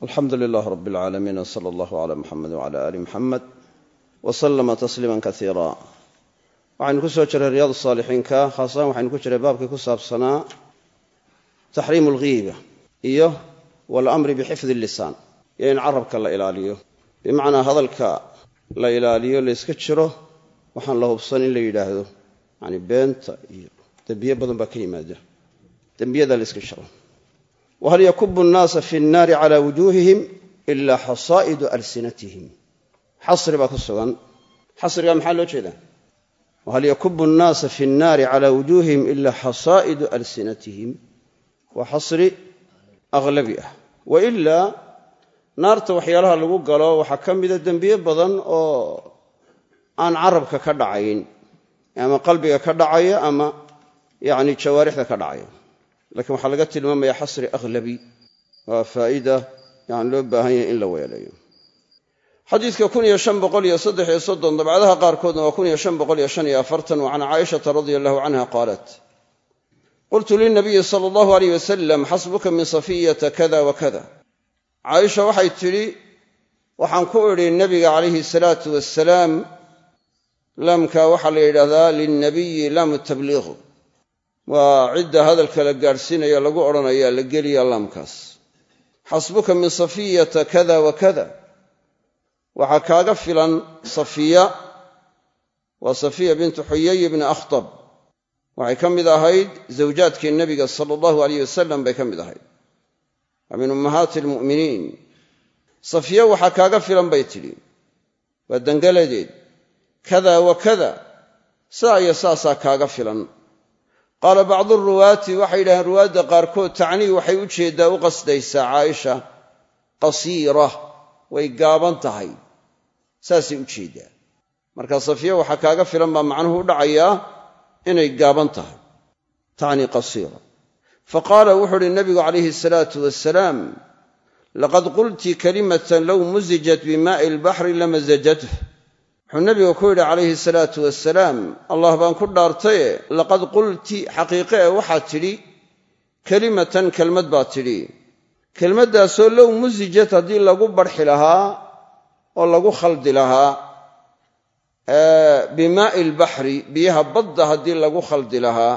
alxamdu lilah rab اlcaalamiin wsala allahu cala muxamed wcala ali muxamed waslama tasliima kaiira waxaynu ku soo jiray riyaad saalixiinka khaasahan waxaynu ku jiray baabkii ku saabsanaa taxriimu alghiiba iyo walamri bixifdi lisaan iyo in carabka la ilaaliyo bimacnaa hadalka la ilaaliyo layska jiro waxaan la hubsan in la yidhaahdo yani beenta iyo dembiye badan baa ka yimaada dembiyada layska jiro whal yakubu nnaasa fi nnaari cala wujuuhihim ila xasaa'idu alsinatihim xasri baa ku sugan xasriga maxaa loo jeedaa wahal yakubu nnaasa fi nnaari cala wujuuhihim ila xasaa'idu alsinatihim waa xasri aghlabi ah wailaa naarta waxyaalaha lagu galo waxaa ka mida dembiye badan oo aan carabka ka dhacayn ama qalbiga ka dhacaya ama yani jawaarixda ka dhacaya lakiin waxaa laga tilmaamaya xasri aghlabi waa faa'ida yani loo baahan yahay in la weelayo xadiidka dabcadaha qaarkoodna waa wa can caaishata radia allahu canha qaalat qultu lilnabiyi sala allahu alayh wasalam xasbuka min safiyata kada wa kada caaisha waxay tidhi waxaan ku idhi nebiga calayhi salaatu wasalaam laamka waxaa la yidhahdaa lilnabiyi laamu tabliiq waa cidda hadalka la gaadhsiinaya lagu odhanaya la geliya laamkaas xasbuka min safiyata kada wa kada waxaa kaaga filan safiya waa safiya bintu xuyay bni akhtab waxay ka mid ahayd zawjaadkii nebiga sala allahu alayh wasalam bay ka mid ahayd waa min ummahaati almu'miniin safiya waxaa kaaga filan bay tidhi waa dangaladeed kada wa kada saa iyo saasaa kaaga filan qaala bacdu ruwaati waxay yidhahdeen ruwaadda qaarkood tacnii waxay u jeeddaa u qasdaysaa caaisha qasiira way gaaban tahay saasay u jeeddaa marka safiya waxaa kaaga filan baa macnuhu u dhacayaa inay gaaban tahay tacnii qasiira faqaala wuxuu uhi nabigu calayhi salaatu wasalaam laqad qulti kalimatan low musijat bimaa'i albaxri lamasajathu wuxuu nabigu ku yidhi calayhi salaatu wasalaam allah baan ku dhaartaye laqad qulti xaqiiqe e waxaad tidhi kelimatan kelmad baad tidhi kelmaddaasoo low musijat haddii lagu barxi lahaa oo lagu khaldi lahaa bimaa'i albaxri biyaha badda haddii lagu khaldi lahaa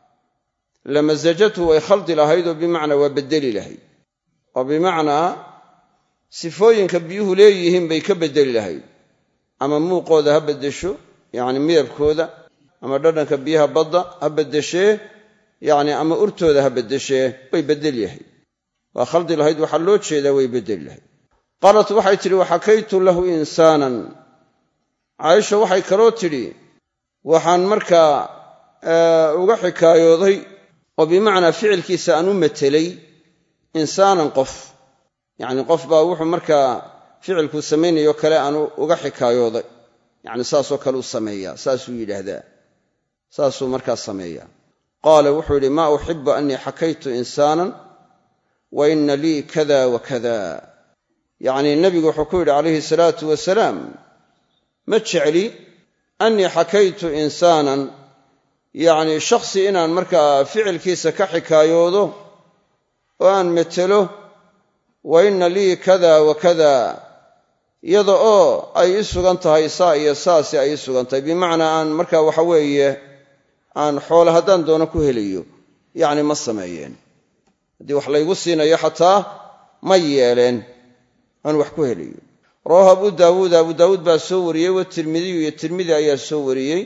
lamasajathu way khaldi lahayd oo bimacnaa waa beddeli lahayd oo bimacnaa sifooyinka biyuhu leeyihiin bay ka beddeli lahayd ama muuqooda ha beddesho yacni midabkooda ama dhadhanka biyaha badda ha beddeshee yacni ama urtooda ha beddeshee way beddeli lahayd waa khaldi lahayd waxaa loo jeedaa way beddeli lahayd qaalat waxay tidhi waxakaytu lahu insaanan caaisha waxay kaloo tidhi waxaan markaa uga xikaayooday oo bimacnaa ficilkiisa aan u matelay insaanan qof yacni qof baa wuxuu markaa ficilkuu samaynayo kale aanu uga xikaayooday yacni saasoo kale u sameeyaa saasuu yidhaahdaa saasuu markaa sameeyaa qaala wuxuu yidhi maa uxibu annii xakaytu insaanan wa inna lii kada wa kada yacnii nebigu wuxuu ku yidhi calayhi salaatu wasalaam ma jecli annii xakaytu insaanan yacnii shakhsi inaan markaa ficilkiisa ka xikaayoodo oo aan metelo wa inna lii kada wa kada iyada oo ay ii sugan tahay saa iyo saasi ay ii sugan tahay bimacnaa aan markaa waxa weeye aan xoole haddaan doono ku helayo yacni ma sameeyeen haddii wax laygu siinayo xataa ma yeeleen aan wax ku helayo rawaahu abu daawuud baa soo wariyey watirmidiyu iyo tirmidi ayaa soo wariyey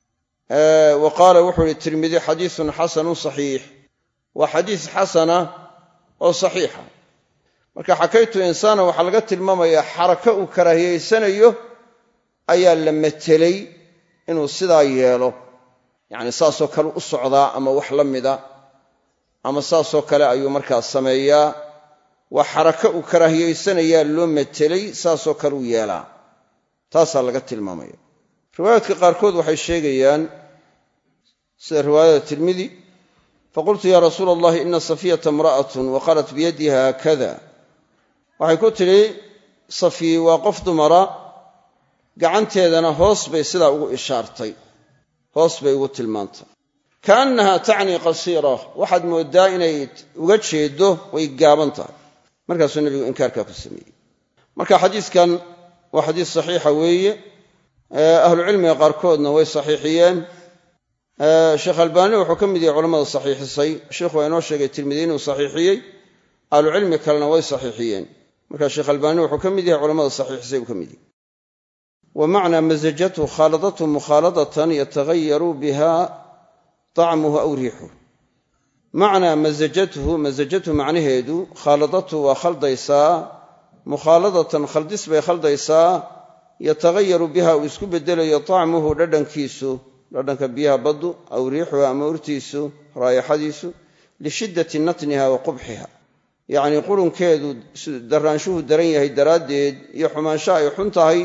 wa qaala wuxuu ihi tirmidi xadiisun xasanun saxiix waa xadiis xasana oo saxiixa marka xakaytu insaana waxaa laga tilmaamayaa xarako uu karaahiyaysanayo ayaa la metelay inuu sidaa yeelo yacni saasoo kale u socdaa ama wax la mida ama saasoo kale ayuu markaa sameeyaa waa xarako uu karaahiyaysanayaa loo metelay saasoo kale u yeelaa taasaa laga tilmaamaya riwaayaadka qaarkood waxay sheegayaan sida riwaayada tirmidi faqultu yaa rasuula allahi ina safiyata imra'atun wa qalat biyadiha kada waxay ku tidhi safiyi waa qof dumara gacanteedana hoos bay sidaa ugu ishaartay hoos bay ugu tilmaantay kaannaha tacnii qasiira waxaad mooddaa inay uga jeeddo way gaaban tahay markaasuu nebigu inkaarkaa ku sameeyey. marka xadiiskan waa xadiis saxiixa weeye, ahlucilmiga qaarkoodna way saxiixiyeen. sheekh albaani wuxuu ka mid yahay culamada saxiixisay. sheikhu waa inoo sheegay tirmidi inuu saxiixiyey, ahlucilmi kalena way saxiixiyeen. marka sheekh albaani wuxuu ka mid yahay culamada saxiixisay buu ka mid yahay. wa macnaa masajathu khaaladatu mukhaaladatan yataghayaru biha طacmuhu aw riixuhu. macnaa masajathu macnaheedu khaaladatu waa khaldaysaa, mukhaaladatan khaldis bay khaldaysaa, yataghayaru biha uu isku bedelayo طacmuhu dhadhankiisu, dhadhanka biyaha baddu, aw riixuha ama urtiisu, raayaxadiisu, lishiddati natniha wa qubxiha, yacnii qurunkeedu daraanshuhu daran yahay daraaddeed iyo xumaansho ay xun tahay.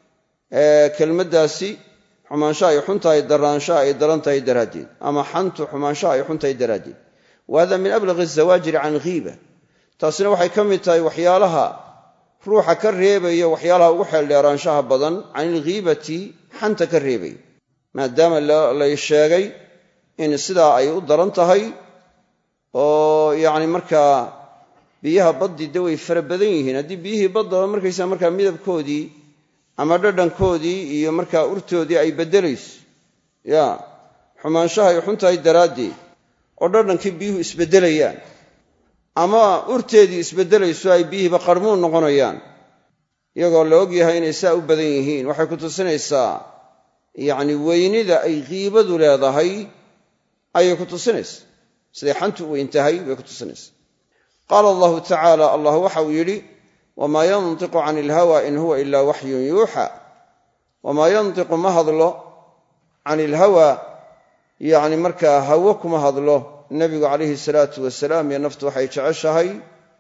kelmaddaasi xumaansho ay xun tahay, daraansho ay daran tahay daraaddeed, ama xantu xumaansho ay xun tahay daraaddeed. wa hada min ablaghi azawaajiri can ghiiba. taasina waxay ka mid tahay waxyaalaha ruuxa ka reebaya, waxyaalaha ugu xeeldheeraanshaha badan can ilghiibati, xanta ka reebaya, maadaama lay sheegay in sidaa ay u daran tahay. oo yacni markaa biyaha baddii de way fara badan yihiin. haddii biyihii baddaba markaysaa markaa midabkoodii ama dhadhankoodii iyo markaa urtoodii ay beddelayso, xumaanshaha ay xun tahay daraaddeed, oo dhadhankii biyuhu isbeddelayaan ama urteedii isbeddelayso, ay biyihiiba qarmuun noqonayaan, iyagoo la og yahay inay saa u badan yihiin, waxay ku tusinaysaa yacni weynida ay ghiibadu leedahay ayay ku tusinaysaa. siday xantu u weyn tahay bay ku tusinaysaa. qaala allahu tacaala, allah waxa uu yidhi: wamaa yantiqu cani ilhawa in huwa ilaa waxyun yuuxa. wamaa yantiqu ma hadlo cani ilhawa, yacni markaa hawo kuma hadlo nebigu calayhi salaatu wasalaam, iyo naftu waxay jeceshahay.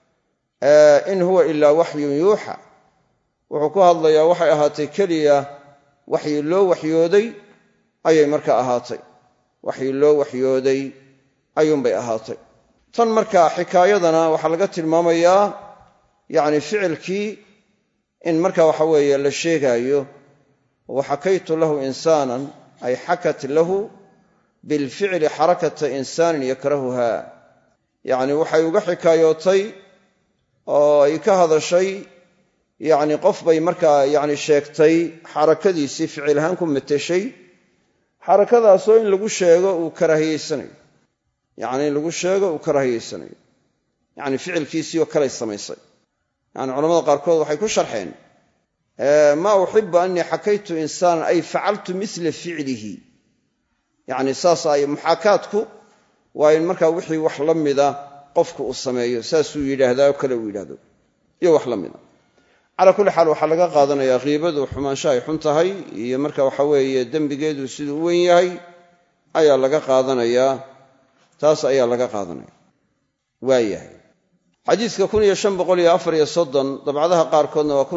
in huwa ilaa waxyun yuuxa, wuxuu ku hadlayaa waxay ahaatay keliya waxyi loo waxyooday ayay markaa ahaatay. waxyi loo waxyooday ayuunbay ahaatay. tan markaa xikaayadana waxaa laga tilmaamayaa yacni ficilkii in marka waxa weeye la sheegaayo. waxakaytu lahu insaanan ay xakat lahu bilficli xarakata insaanin yakrahuha, yacni waxay uga xikaayootay oo ay ka hadashay, yacni qof bay markaa yacni sheegtay xarakadiisii, ficil ahaan ku mateshay, xarakadaasoo in lagu sheego uu karaahiyeysanayo, yacni in lagu sheego uu karaahiyeysanayo, yacni ficilkiisii oo kalay samaysay. yani culamada qaarkood waxay ku sharxeen maa uxibu anii xakaytu insaanan ay facaltu mila ficlihi, yacni saas ay muxaakaadku waa in markaa wixii wax la mida qofku uu sameeyo, saasuu yidhaahdaa oo kale uu yidhahdo, iyo wax la mida. calaa kulli xaal waxaa laga qaadanayaa ghiibadu xumaansho ay xun tahay iyo marka waxa weeye dembigeedu siduu u weyn yahay ayaa laga qaadanayaa. taas ayaa laga qaadanaya. waayahay xadiiska 1534 dabcadaha qaarkoodna waa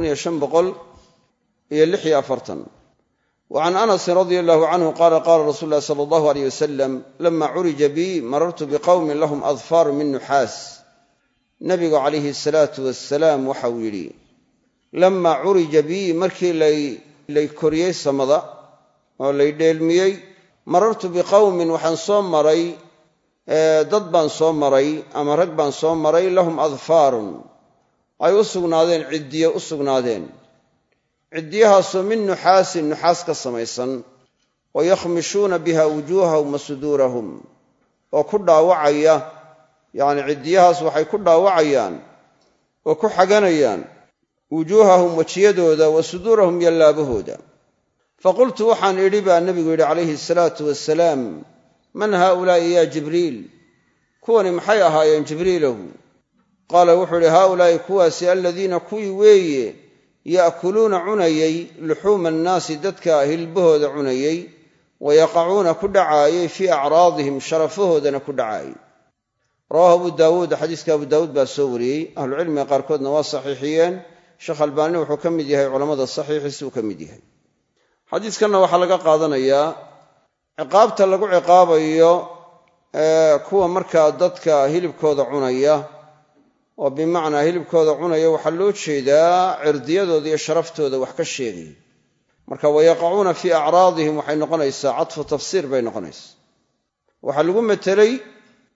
1546. وعن أنس رضي الله عنه قال قال رسول الله صلى الله عليه وسلم لما عرج بي مررت بقوم لهم أظفار من نحاس. نبي عليه الصلاة والسلام waxau yidhi لما عرج بي markii lay koriyey samada oo lay dheelmiyey, marartu biqowmin waxaan soo maray dad baan soo maray ama rag baan soo maray lahum adfaarun ay u sugnaadeen ciddiye u sugnaadeen, ciddiyahaasoo min nuxaasin nuxaas ka samaysan, oo yakhmishuuna biha wujuuhahum wa suduurahum, oo ku dhaawacaya, yacni ciddiyahaas waxay ku dhaawacayaan oo ku xaganayaan wujuuhahum wejiyadooda, wa suduurahum iyo laabahooda. faqultu waxaan idhi baa nebigu yidhi calayhi asalaatu wasalaam: man haaulaa'i yaa jibriil, kuwani maxay ahaayeen jibriilahu? qaala wuxuu idhi: haaulaa'i kuwaasi aladiina kuwii weeye ya'kuluuna cunayey luxuuma annaasi dadka hilbahooda cunayey, wayaqacuuna ku dhacaayey fii acraadihim sharafahoodana ku dhacaayey. rawaahu abu daawuud, xadiiska abu daawuud baa soo wariyey, ahlucilmiga qaarkoodna waa saxiixiyeen. sheekh albaani wuxuu ka mid yahay culammada saxiixiisi uu ka mid yahay. xadiiskanna waxaa laga qaadanayaa ciqaabta lagu ciqaabayo kuwa markaa dadka hilibkooda cunaya, oo bimacnaa hilibkooda cunaya waxaa loo jeedaa cirdiyadooda iyo sharaftooda wax ka sheegaya. marka wayaqacuuna fii acraadihim waxay noqonaysaa cadfu tafsiir bay noqonaysaa. waxaa lagu metelay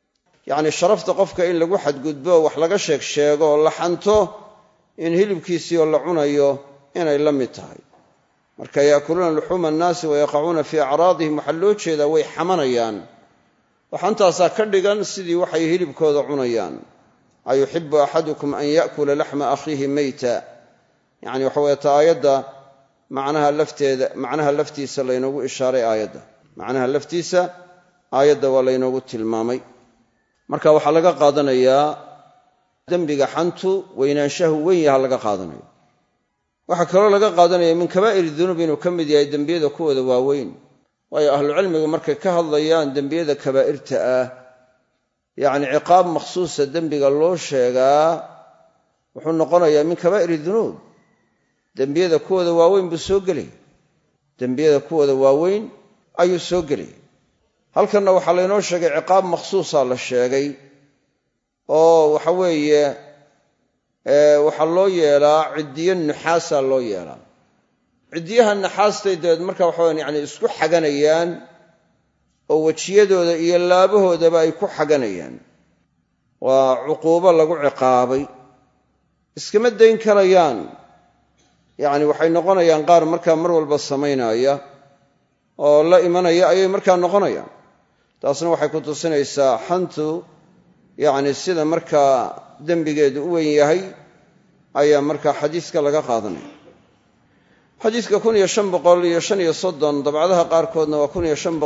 yacni sharafta qofka in lagu xadgudbo wax laga sheego oo la xanto in hilibkiisii oo la cunayo inay la mid tahay. marka yaakuluuna luxuuma annaasi wayaqacuuna fii acraadihim waxaa loo jeedaa way xamanayaan. waxantaasaa ka dhigan sidii waxay hilibkooda cunayaan. ayuxibu axadukum an ya'kula laxma akhiihi mayta, yacni waxa weeye aayadda macnaha laftiisa laynoogu ishaaray aayadda. macnaha laftiisa aayadda waa laynoogu tilmaamay. marka waxaa laga qaadanayaa dembiga xantu weynaanshahu weyn yaha laga qaadanayo. waxaa kaloo laga qaadanaya min kabaa'ir dunuub inuu ka mid yahay dembiyada kuwooda waaweyn. waayo ahlucilmigu markay ka hadlayaan dembiyada kabaa'irta ah, yacni ciqaab makhsuusa dembiga loo sheegaa wuxuu noqonayaa min kabaa'iri dunuub. dembiyada kuwooda waaweyn buu soo gelay. dembiyada kuwooda waaweyn ayuu soo gelay. halkanna waxaa laynoo sheegay ciqaab makhsuusaa la sheegay oo waxa weeye waxaa loo yeelaa ciddiyo nuxaasaa loo yeelaa. ciddiyaha naxaastay dabeed marka waxaweyan yani isku xaganayaan oo wejiyadooda iyo laabahoodaba ay ku xaganayaan. waa cuquubo lagu ciqaabay. iskama dayn karayaan. yacni waxay noqonayaan qaar markaa mar walba samaynaya oo la imanaya ayay markaa noqonayaan. taasna waxay ku tusinaysaa xantu yacni sida markaa dembigeedu u weyn yahay ayaa markaa xadiiska laga qaadanaya. xadiiska dabcadaha qaarkoodna waa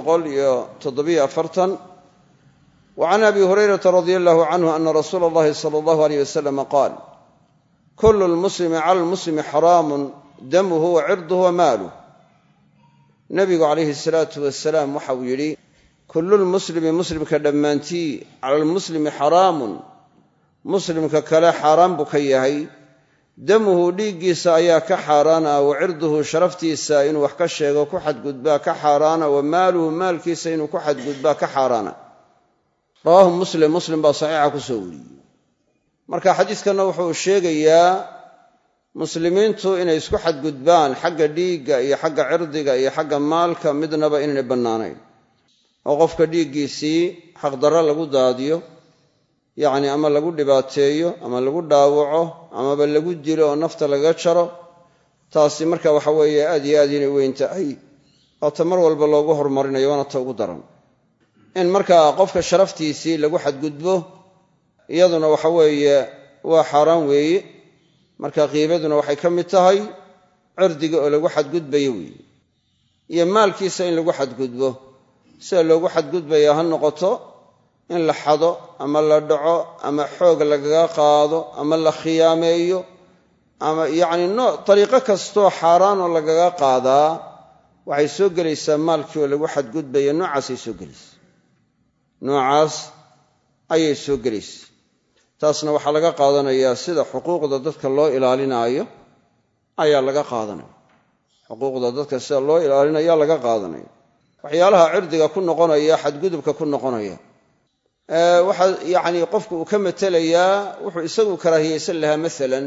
wa can abi hurayrata radia allahu canhu ana rasuula allahi sala allahu aleyh wasalam qaal kullu lmuslimi cala lmuslimi xaraamun damuhu wa cirduhu wa maaluh. nebigu calayhi salaatu wasalaam waxauu yidhi kullu lmuslimi muslimka dhammaantii cala lmuslimi xaraamun, muslimka kale xaaraan buu ka yahay. damuhu dhiiggiisa ayaa ka xaaraana, wa cirduhu sharaftiisa inuu wax ka sheego ku xadgudbaa ka xaaraana, wa maaluhu maalkiisa inuu ku xadgudbaa ka xaaraana. rawaahu muslim, muslim baa saxiixa ku soo wariyey. marka xadiiskanna wuxuu sheegayaa muslimiintu inay isku xadgudbaan xagga dhiigga iyo xagga cirdiga iyo xagga maalka midnaba inaynay bannaanayn. oo qofka dhiiggiisii xaqdarro lagu daadiyo, yacni ama lagu dhibaateeyo ama lagu dhaawaco amaba lagu dilo oo nafta lagaga jaro, taasi marka waxa weeye aad iyo aad inay weyn tahay oo ta mar walba loogu horumarinayo, waana ta ugu daran. in markaa qofka sharaftiisii lagu xadgudbo iyaduna waxa weeye waa xaaraan weeye. marka qiibaduna waxay ka mid tahay cirdiga oo lagu xadgudbayo weeye. iyo maalkiisa in lagu xadgudbo, sida loogu xadgudbaya ha noqoto in la xado ama la dhaco ama xoog lagaga qaado ama la khiyaameeyo ama yacni dariiqo kastoo xaaraan oo lagaga qaadaa waxay soo gelaysaa maalkii oo lagu xadgudbaya. noocaasay soo gelaysa, noocaas ayay soo gelaysa. taasna waxaa laga qaadanayaa sida xuquuqda dadka loo ilaalinaayo ayaa laga qaadanaya. xuquuqda dadka sida loo ilaalinayaa laga qaadanaya. waxyaalaha cirdiga ku noqonaya, xadgudubka ku noqonaya, waxaa yacni qofku uu ka matelayaa wuxuu isagu karaahiyeysan lahaa. maalan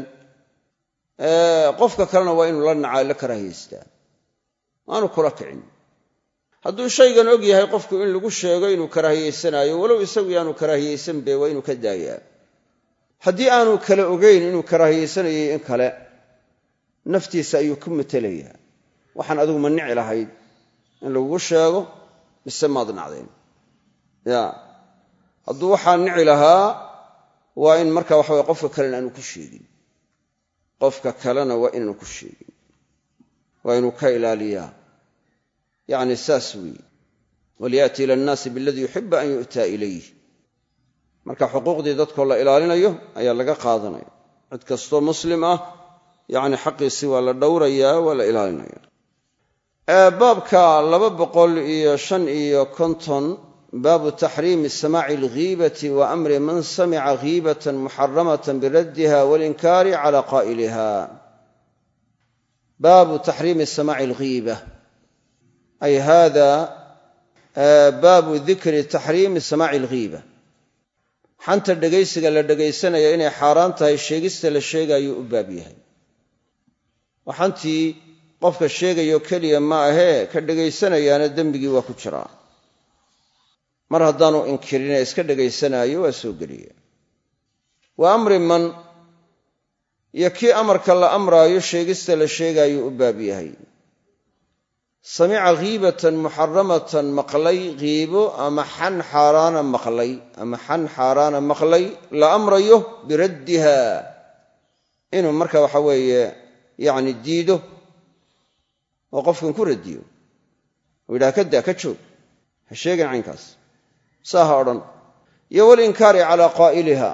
qofka kalena waa inuu la nacaa, la karaahiyeystaa, aanu kula kicin. hadduu shaygan og yahay qofku in lagu sheego inuu karaahiyeysanaayo, walow isagu yaanu karaahiyeysanbe, waa inuu ka daayaa. haddii aanu kala ogayn inuu karaahiyeysanayay in kale, naftiisa ayuu ku matelayaa. waxaan adigu ma nici lahayd in lagugu sheego mise maad nacdayn? ya hadduu waxaa nici lahaa waa in marka waxaweye qofka kalena aanu ku sheegin. qofka kalena waa inaanu ku sheegin, waa inuu ka ilaaliyaa. yacni saas weeye. walyaati ila annaasi biladii yuxibu an yu'taa ilayh. marka xuquuqdii dadkoo la ilaalinayo ayaa laga qaadanaya. cid kastoo muslim ah yacni xaqiisii waa la dhowrayaa, waa la ilaalinaya. baabka 255 baabu taxriimi samaaci alghiibati wa amri man samica ghiibatan muxaramatan biraddiha walinkaari cala qaa'iliha. baabu taxriimi samaaci alghiiba, ay hada baabu dikri taxriimi samaaci alghiiba. xanta dhegaysiga la dhegaysanaya inay xaaraan tahay sheegista la sheegaayuu u baab yahay. waa xantii qofka sheegayo keliya ma ahee ka dhegaysanayaana dembigii waa ku jiraa. mar haddaanu inkirin ee iska dhagaysanayo waa soo geliya wa amri man iyo kii amarka la amraayo sheegista la sheegaayo u baab yahay samica ghiibatan muxaramatan maqlay ghiibo ama xan xaaraana maqlay la amrayo biraddiha inuu marka waxa weeye yacni diido oo qofkan ku radiyo oo yidhaha ka daa ka joog ha sheegin caynkaas saa ha odhan iyo walinkaari calaa qaa'iliha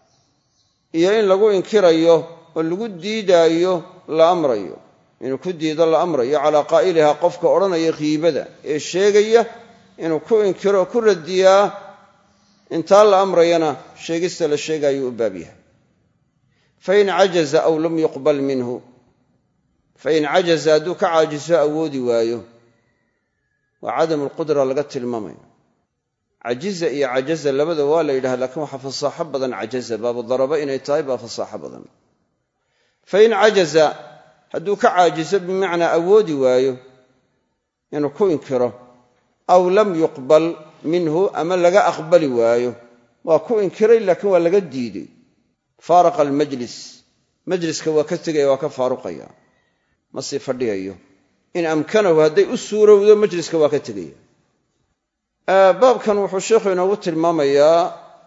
iyo in lagu inkirayo oo lagu diidaayo la amrayo inuu ku diido la amrayo calaa qaa'iliha qofka odhanaya kiibada ee sheegaya inuu ku inkiro ku radiyaa intaa la amrayana sheegista la sheegaayo u baab yahay fain cajaza aw lam yuqbal minhu fain cajaza hadduu ka caajiso awoodi waayo waa cadamu lqudra laga tilmaamaya cajiza iyo cajaza labada waa la yidhaha laakiin waxaa fasaaxo badan cajaza baabu daraba inay tahay baa fasaaxo badan fain cajaza hadduu ka caajiso bimacnaa awoodi waayo inuu ku inkiro aw lam yuqbal minhu ama laga aqbali waayo waa ku inkiray laakiin waa laga diiday faaraqa almajlis majliska waa ka tegaya waa ka faaruqaya ma sii fadhiyayo in amkanahu hadday u suurowdo majliska waa ka tegaya baabkan wuxuu sheikhu inoogu tilmaamayaa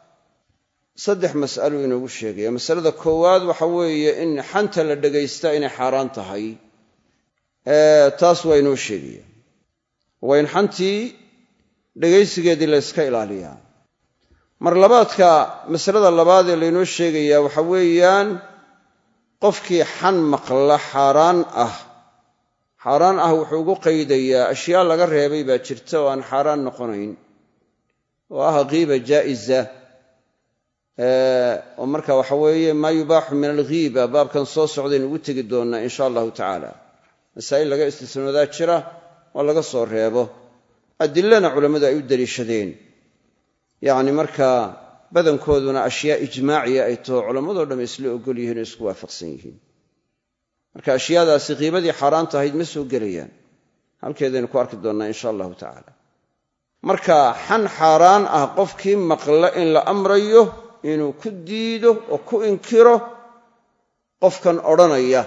3 mas'alo inoogu sheegaya masalada koowaad waxa weeye in xanta la dhagaystaa inay xaaraan tahay taas waa inoo sheegaya waa in xantii dhagaysigeedii la iska ilaaliyaa mar labaadka masalada labaad ee laynoo sheegayaa waxa weeyaan qofkii xan maqla xaaraan ah wuxuu ugu qaydayaa ashyaa laga reebay baa jirta oo aan xaaraan noqonayn oo ah ghiiba jaa'iza oo marka waxa weeye maa yubaaxu min alghiiba baabkan soo socdaynu ugu tegi doonnaa insha allahu tacaala masaa'il laga istisnoodaa jira oo laga soo reebo adilana culammadu ay u daliishadeen yacni markaa badankooduna ashyaa ijmaaciya ay taho culammadoo dhamm isla ogol yihiin oo isku waafaqsan yihiin marka ashyaadaasi qiibadii xaaraanta ahayd ma soo gelayaan halkeedaynu ku arki doonnaa insha allahu tacaala marka xan xaaraan ah qofkii maqla in la amrayo inuu ku diido oo ku inkiro qofkan odhanaya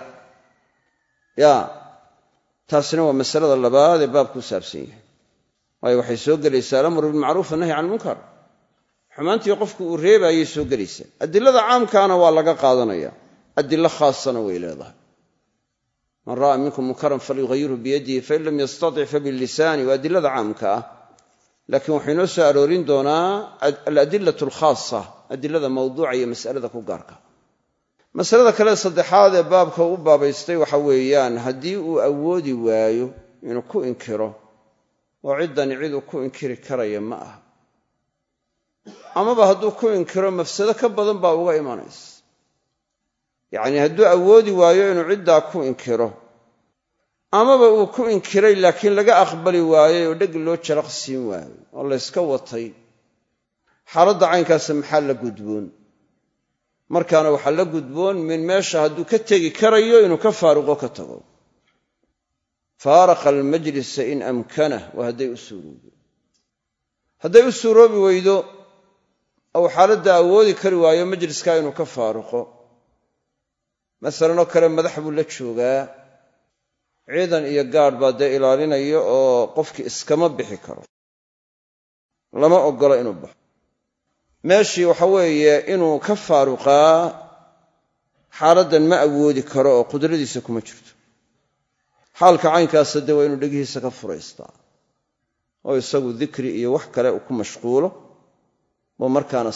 taasina waa masalada labaad ee baabku u saabsan yahay waayo waxay soo gelaysaa alamru bilmacruuf annahyi can ilmunkar xumaantii qofku uu reebaayay soo gelaysaa adilada caamkaana waa laga qaadanaya adilo khaasana way leedahay man ra'a minkum munkaran falyughayirhu biyadihi fain lam yastatic fabilisaani waa adilada caamka ah laakiin waxay noo soo aroorin doonaa aladilatu alkhaasa adilada mawduuca iyo mas'alada ku gaarka masalada kale saddexaad ee baabka u baabaystay waxa weeyaan haddii uu awoodi waayo inuu ku inkiro oo ciddani ciduu ku inkiri karaya ma aha amaba hadduu ku inkiro mafsado ka badan baa uga imanaysa yacnii hadduu awoodi waayo inuu ciddaa ku inkiro amaba uu ku inkiray laakiin laga aqbali waayey oo dheg loo jaraq siin waayo oo layska watay xaaladda caynkaasa maxaa la gudboon markaana waxaa la gudboon min meesha hadduu ka tegi karayo inuu ka faaruqo ka tago faaraqa almajlisa in amkanah waa hadday u suurowdo hadday u suuroobi weydo ou xaaladda awoodi kari waayo majliskaa inuu ka faaruqo masalanoo kale madax buu la joogaa ciidan iyo gaadh baa dee ilaalinaya oo qofkii iskama bixi karo lama oggola inuu baxo meeshii waxa weeye inuu ka faaruqaa xaaladdan ma awoodi karo oo qudradiisa kuma jirto xaalka caynkaasa dee waa inuu dhegihiisa ka furaystaa oo isagu dikri iyo wax kale uu ku mashquulo oo markaana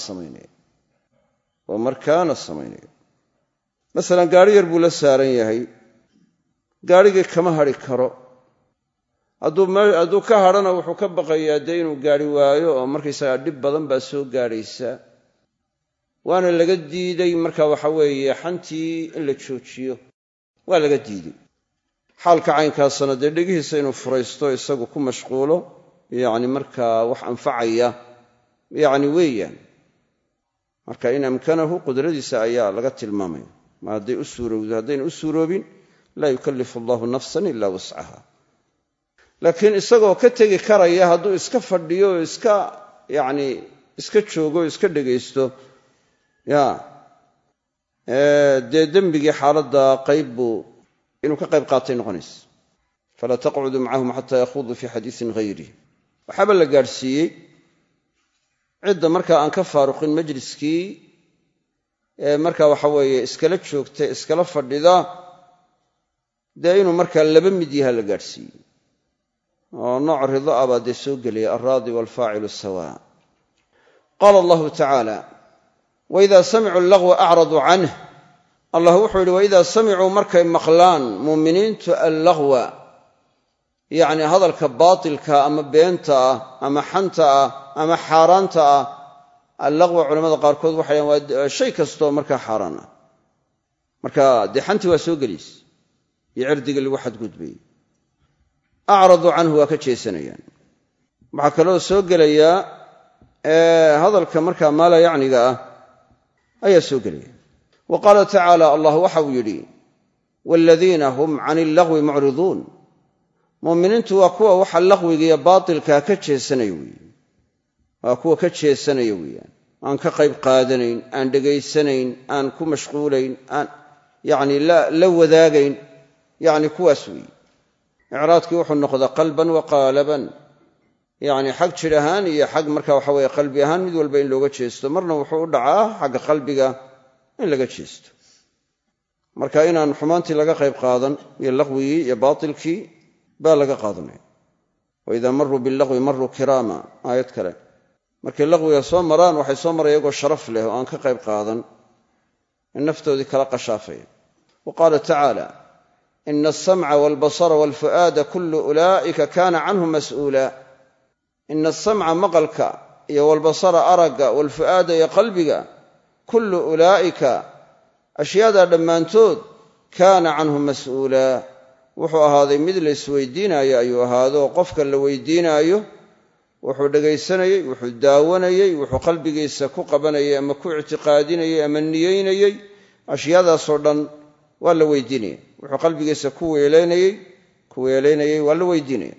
samaynayo masalan gaadhi yar buu la saaran yahay gaadhigii kama hadhi karo hadduu ka hadhana wuxuu ka baqayaa dee inuu gaadhi waayo oo markaysagaa dhib badan baa soo gaadhaysa waana laga diiday marka waxa weeye xantii in la joojiyo waa laga diiday xaalka caynkaasana dee dhegihiisa inuu furaysto isagu ku mashquulo yacni markaa wax anfacaya yacni weeyaan marka in amkanahu qudradiisa ayaa laga tilmaamaya ma hadday u suurowdo haddayna u suuroobin laa yukallifu allahu nafsan ilaa wascaha laakiin isagoo ka tegi karaya hadduu iska fadhiyo oo iska yacni iska joogo iska dhegaysto ya dee dembigii xaaladda qayb buu inuu ka qayb qaatay noqonaysa falaa taqcuduu macahum xataa yakhuduu fii xadiisin hayrih waxaaba la gaadhsiiyey cidda markaa aan ka faaruqin majliskii ee markaa waxa weeye iskala joogta iskala fadhida dee inuu markaa laba mid yaha la gaadhsiiyey oo nooc rido ah baa dee soo gelaya alraadi waalfaacilu sawa qaala allahu tacaala waidaa samicuu allagwa acraduu canh allah wuxuu yidhi waidaa samicuu markay maqlaan muuminiintu allagwa yacni hadalka baatilka ama beenta ah ama xanta ah ama xaaraanta ah allagwa culamada qaarkood waxay waa shay kastoo markaa xaaraan ah marka dee xantii waa soo gelaysa iyo cirdiga lagu xadgudbayey acraduu canhu waa ka jeesanayaan waxaa kaloo soo gelayaa hadalka markaa maala yacniga ah ayaa soo gelaya wa qaala tacaala allah waxa uu yidhi waaladiina hum cani illagwi mucriduun muuminiintu waa kuwa waxa laqwiga iyo baatilkaa ka jeesanaya weeye waa kuwa ka jeesanaya weeyaan aan ka qayb qaadanayn aan dhegaysanayn aan ku mashquulayn aan yacni la wadaagayn yacni kuwaas weeye icraadkii wuxuu noqdaa qalban wa qaalaban yacni xag jir ahaan iyo xag marka waxa weeye qalbi ahaan mid walba in looga jeesto marna wuxuu u dhacaa xagga qalbiga in laga jeesto marka inaan xumaantii laga qayb qaadan iyo laqwigii iyo baatilkii baa laga qaadanaya waidaa maruu billagwi maruu kiraama aayad kale markay laqwiga soo maraan waxay soo maraya iyagoo sharaf leh oo aan ka qayb qaadan in naftoodii kala qashaafaya wa qaala tacaala ina alsamca waalbasara waalfu'aada kullu ulaa'ika kaana canhu mas'uula ina asamca maqalka iyo walbasara aragga waalfu'aada iyo qalbiga kullu ulaa'ika ashyaadaa dhammaantood kaana canhu mas'uula wuxuu ahaaday mid la isweydiinaayo ayuu ahaado qofka la weydiinaayo wuxuu dhegaysanayey wuxuu daawanayey wuxuu qalbigiisa ku qabanayay ama ku ictiqaadinayey ama niyeynayey ashyaadaasoo dhan waa la weydiinaya wuxuu qalbigiisa ku weelaynayey waa la weydiinaya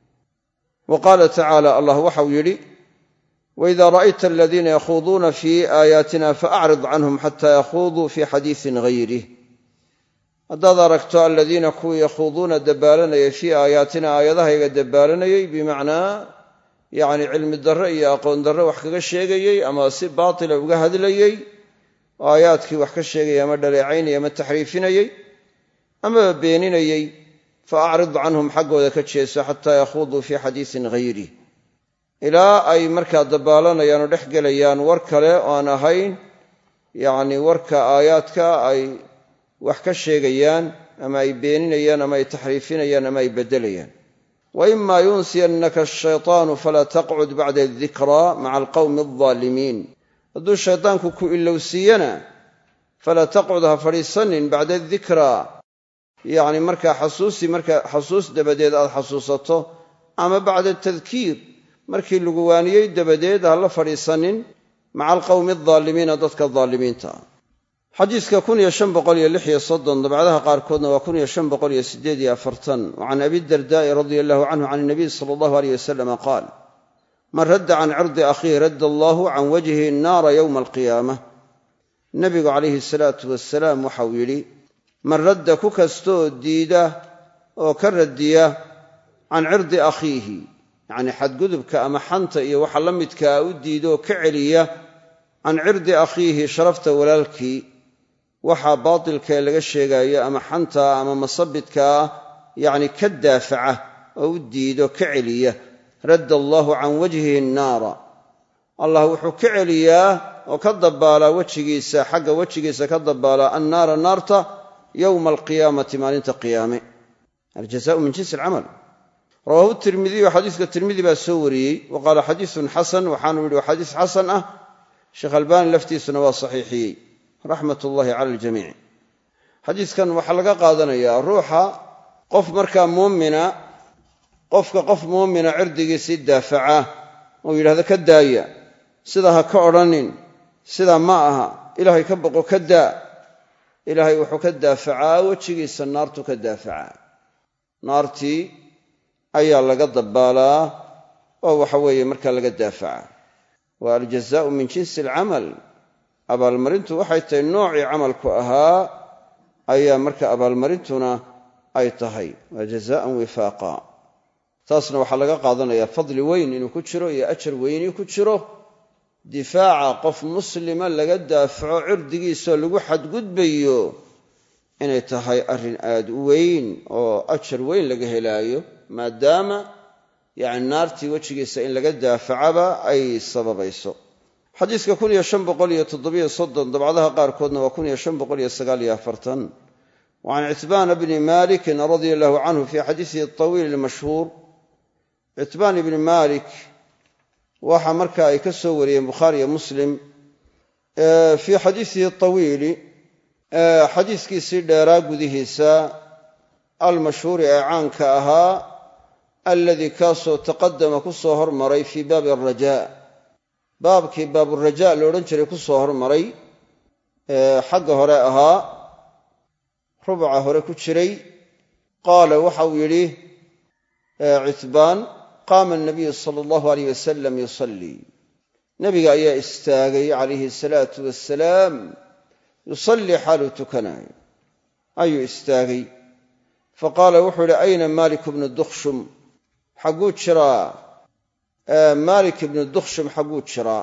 wa qaala tacaala allah waxau yidhi waidaa ra'ayta aladiina yakhuuduuna fii aayaatina faacrid canhum xataa yakhuuduu fii xadiisin hayrih haddaad aragto aladiina kuwii yakhuuduuna dabaalanayay fii aayaatina aayadahayga dabaalanayay bimacnaa yacni cilmi darre iyo aqoon darre wax kaga sheegayey ama si baatila uga hadlayey oo aayaadkii wax ka sheegayay ama dhaleecaynayay ama taxriifinayey amaba beeninayey fa acrid canhum xaggooda ka jeeso xataa yakhuuduu fii xadiisin hayrih ilaa ay markaa dabaalanayaan oo dhex gelayaan war kale oo aan ahayn yacni warka aayaadka ay wax ka sheegayaan ama ay beeninayaan ama ay taxriifinayaan ama ay beddelayaan wa imaa yunsiyannaka ashaytaanu falaa taqcud bacda adikraa maca alqawmi aldaalimiin hadduu shaydaanku ku ilowsiiyana falaa taqcud ha fadhiisanin bacda adikraa yacni markaa xasuus dabadeed aad xasuusato ama bacda atadkiir markii lagu waaniyey dabadeed ha la fadhiisanin maca alqawmi aldaalimiina dadka daalimiinta ah xadiiska dabcdaha qaarkoodna waa can abi dardaa'i radia allahu canhu can inabiy sala allahu aleyh wasalama qaal man radda can cirdi akhiihi radda allahu can wajhihi annaara yowma alqiyaamah nebigu calayhi salaatu wasalaam waxau yidhi man radda ku kastooo diida oo ka radiya can cirdi akhiihi yacni xadgudubka ama xanta iyo waxa la midkaa u diidaoo ka celiya can cirdi akhiihi sharafta walaalkii waxaa baatilkae laga sheegaayo ama xantaa ama masabidkaa yacni ka daafaca oo u diido ka celiya radda allaahu can wajhihi annaara allah wuxuu ka celiyaa oo ka dabaalaa wejigiisa xagga wejigiisa ka dabaalaa annaara naarta yowma alqiyaamati maalinta qiyaame aljazaau min jinsi alcamal rawaahu tirmidiyu xadiiska tirmidi baa soo wariyey wa qaala xadiisun xasan waxaanu yidhi waa xadiis xasan ah sheekh albaani laftiisuna waa saxiixiyey raxmat ullaahi cala aljamiic xadiiskan waxaa laga qaadanayaa ruuxa qof markaa qofka qof muumina cirdigiisii daafaca oo yidhahdo ka daaya sidaa ha ka odhanin sidaa ma aha ilaahay ka boqo ka daa ilaahay wuxuu ka daafacaa wejigiisa naartu ka daafacaa naartii ayaa laga dabaalaa oo waxa weeye markaa laga daafacaa waa aljazaa'u min jinsi alcamal abaalmarintu waxay tahay noocii camalku ahaa ayaa marka abaalmarintuna ay tahay waa jazaa'an wifaaqa taasna waxaa laga qaadanayaa fadli weyn inuu ku jiro iyo ajar weyni ku jiro difaaca qof muslima laga daafaco cirdigiisoo lagu xadgudbayo inay tahay arrin aad u weyn oo ajar weyn laga helaayo maadaama yacni naartii wejigiisa in laga daafacaba ay sababayso xadiiska 1537 dabcadaha qaarkoodna waa 1549 وعن عتبان بن مالك رضي الله عنه في حديثه الطويل المشهور عتبان بن مالك waxa marka ay ka soo wariyeen Bukhari iyo Muslim في حديثه الطويل xadiiskiisii dheeraa gudihiisa المشهور ee caanka ahaa الذي kaasoo taqadama ku soo hormaray في باب الرجاء baabkii baab الرجاء la odhan jiray ku soo hormaray xagga hore ahaa rubca hore ku jiray qaala waxa uu yidhi citbaan qaama الnabiyu sala allahu alayh wasalam yusallii nebiga ayaa istaagay calayhi salaatu wasalaam yusallii xaaluu tukanayo ayuu istaagay faqaala wuxuu yidhi ayna maalik bnu dukshum xagguu jiraa maalik ibnu dukshum xagguu jiraa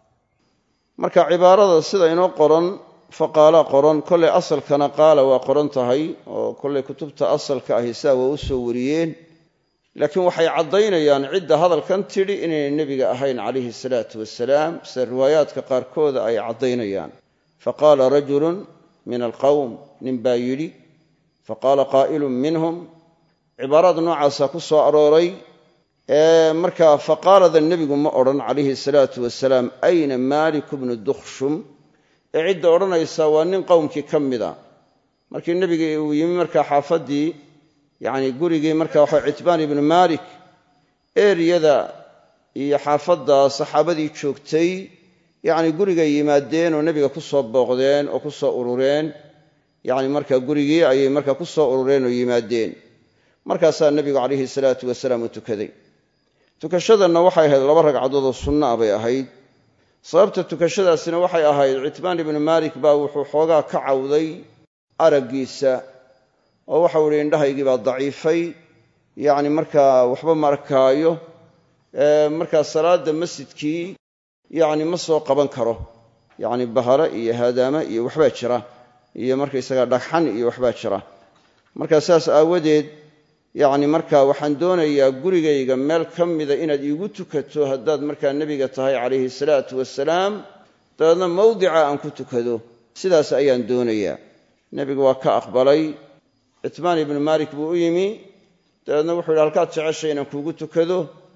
marka cibaarada sida inoo qoran faqaala qoran kollay asalkana qaala waa qoran tahay oo kollay kutubta asalka ahi saa waa u soo wariyeen laakiin waxay caddaynayaan cidda hadalkan tidhi inaynay nebiga ahayn calayhi salaatu wasalaam sida riwaayaadka qaarkooda ay caddaynayaan faqaala rajulun min alqowm nin baa yidhi faqaala qaa'ilun minhum cibaarada noocaasaa ku soo arooray markaa faqaalada nebigu ma odhan calayhi salaatu wasalaam ayna maaliku bnu dukshum ee cidda odhanaysaa waa nin qowmkii ka mida markii nebiga uu yimi markaa xaafaddii yacni gurigii markaa waxa citbaan ibnu maalik eeriyada iyo xaafadda saxaabadii joogtay yacni gurigay yimaadeen oo nebiga ku soo booqdeen oo ku soo urureen yacni markaa gurigii ayay markaa ku soo urureen oo yimaadeen markaasaa nebigu calayhi salaatu wasalaam u tukaday tukashadanna waxay ahayd 2 ragcadood oo sunno ah bay ahayd sababta tukashadaasina waxay ahayd citbaan ibnu maalik baa wuxuu xoogaa ka cawday araggiisa oo waxau idhi indhahaygii baa daciifay yacni markaa waxba ma arkaayo markaa salaadda masjidkii yacni ma soo qaban karo yacni bahare iyo haadaama iyo waxbaa jira iyo markaysaga dhagxan iyo waxbaa jira markaa saas aawadeed yacni markaa waxaan doonayaa gurigayga meel ka mida inaad iigu tukato haddaad markaa nebiga tahay calayhi salaatu wasalaam dabeedna mawdica aan ku tukado sidaas ayaan doonayaa nebigu waa ka aqbalay citbaan ibnu maalik buu u yimi dabeedna wuxuu yidhi halkaad jeceshay inaan kuugu tukado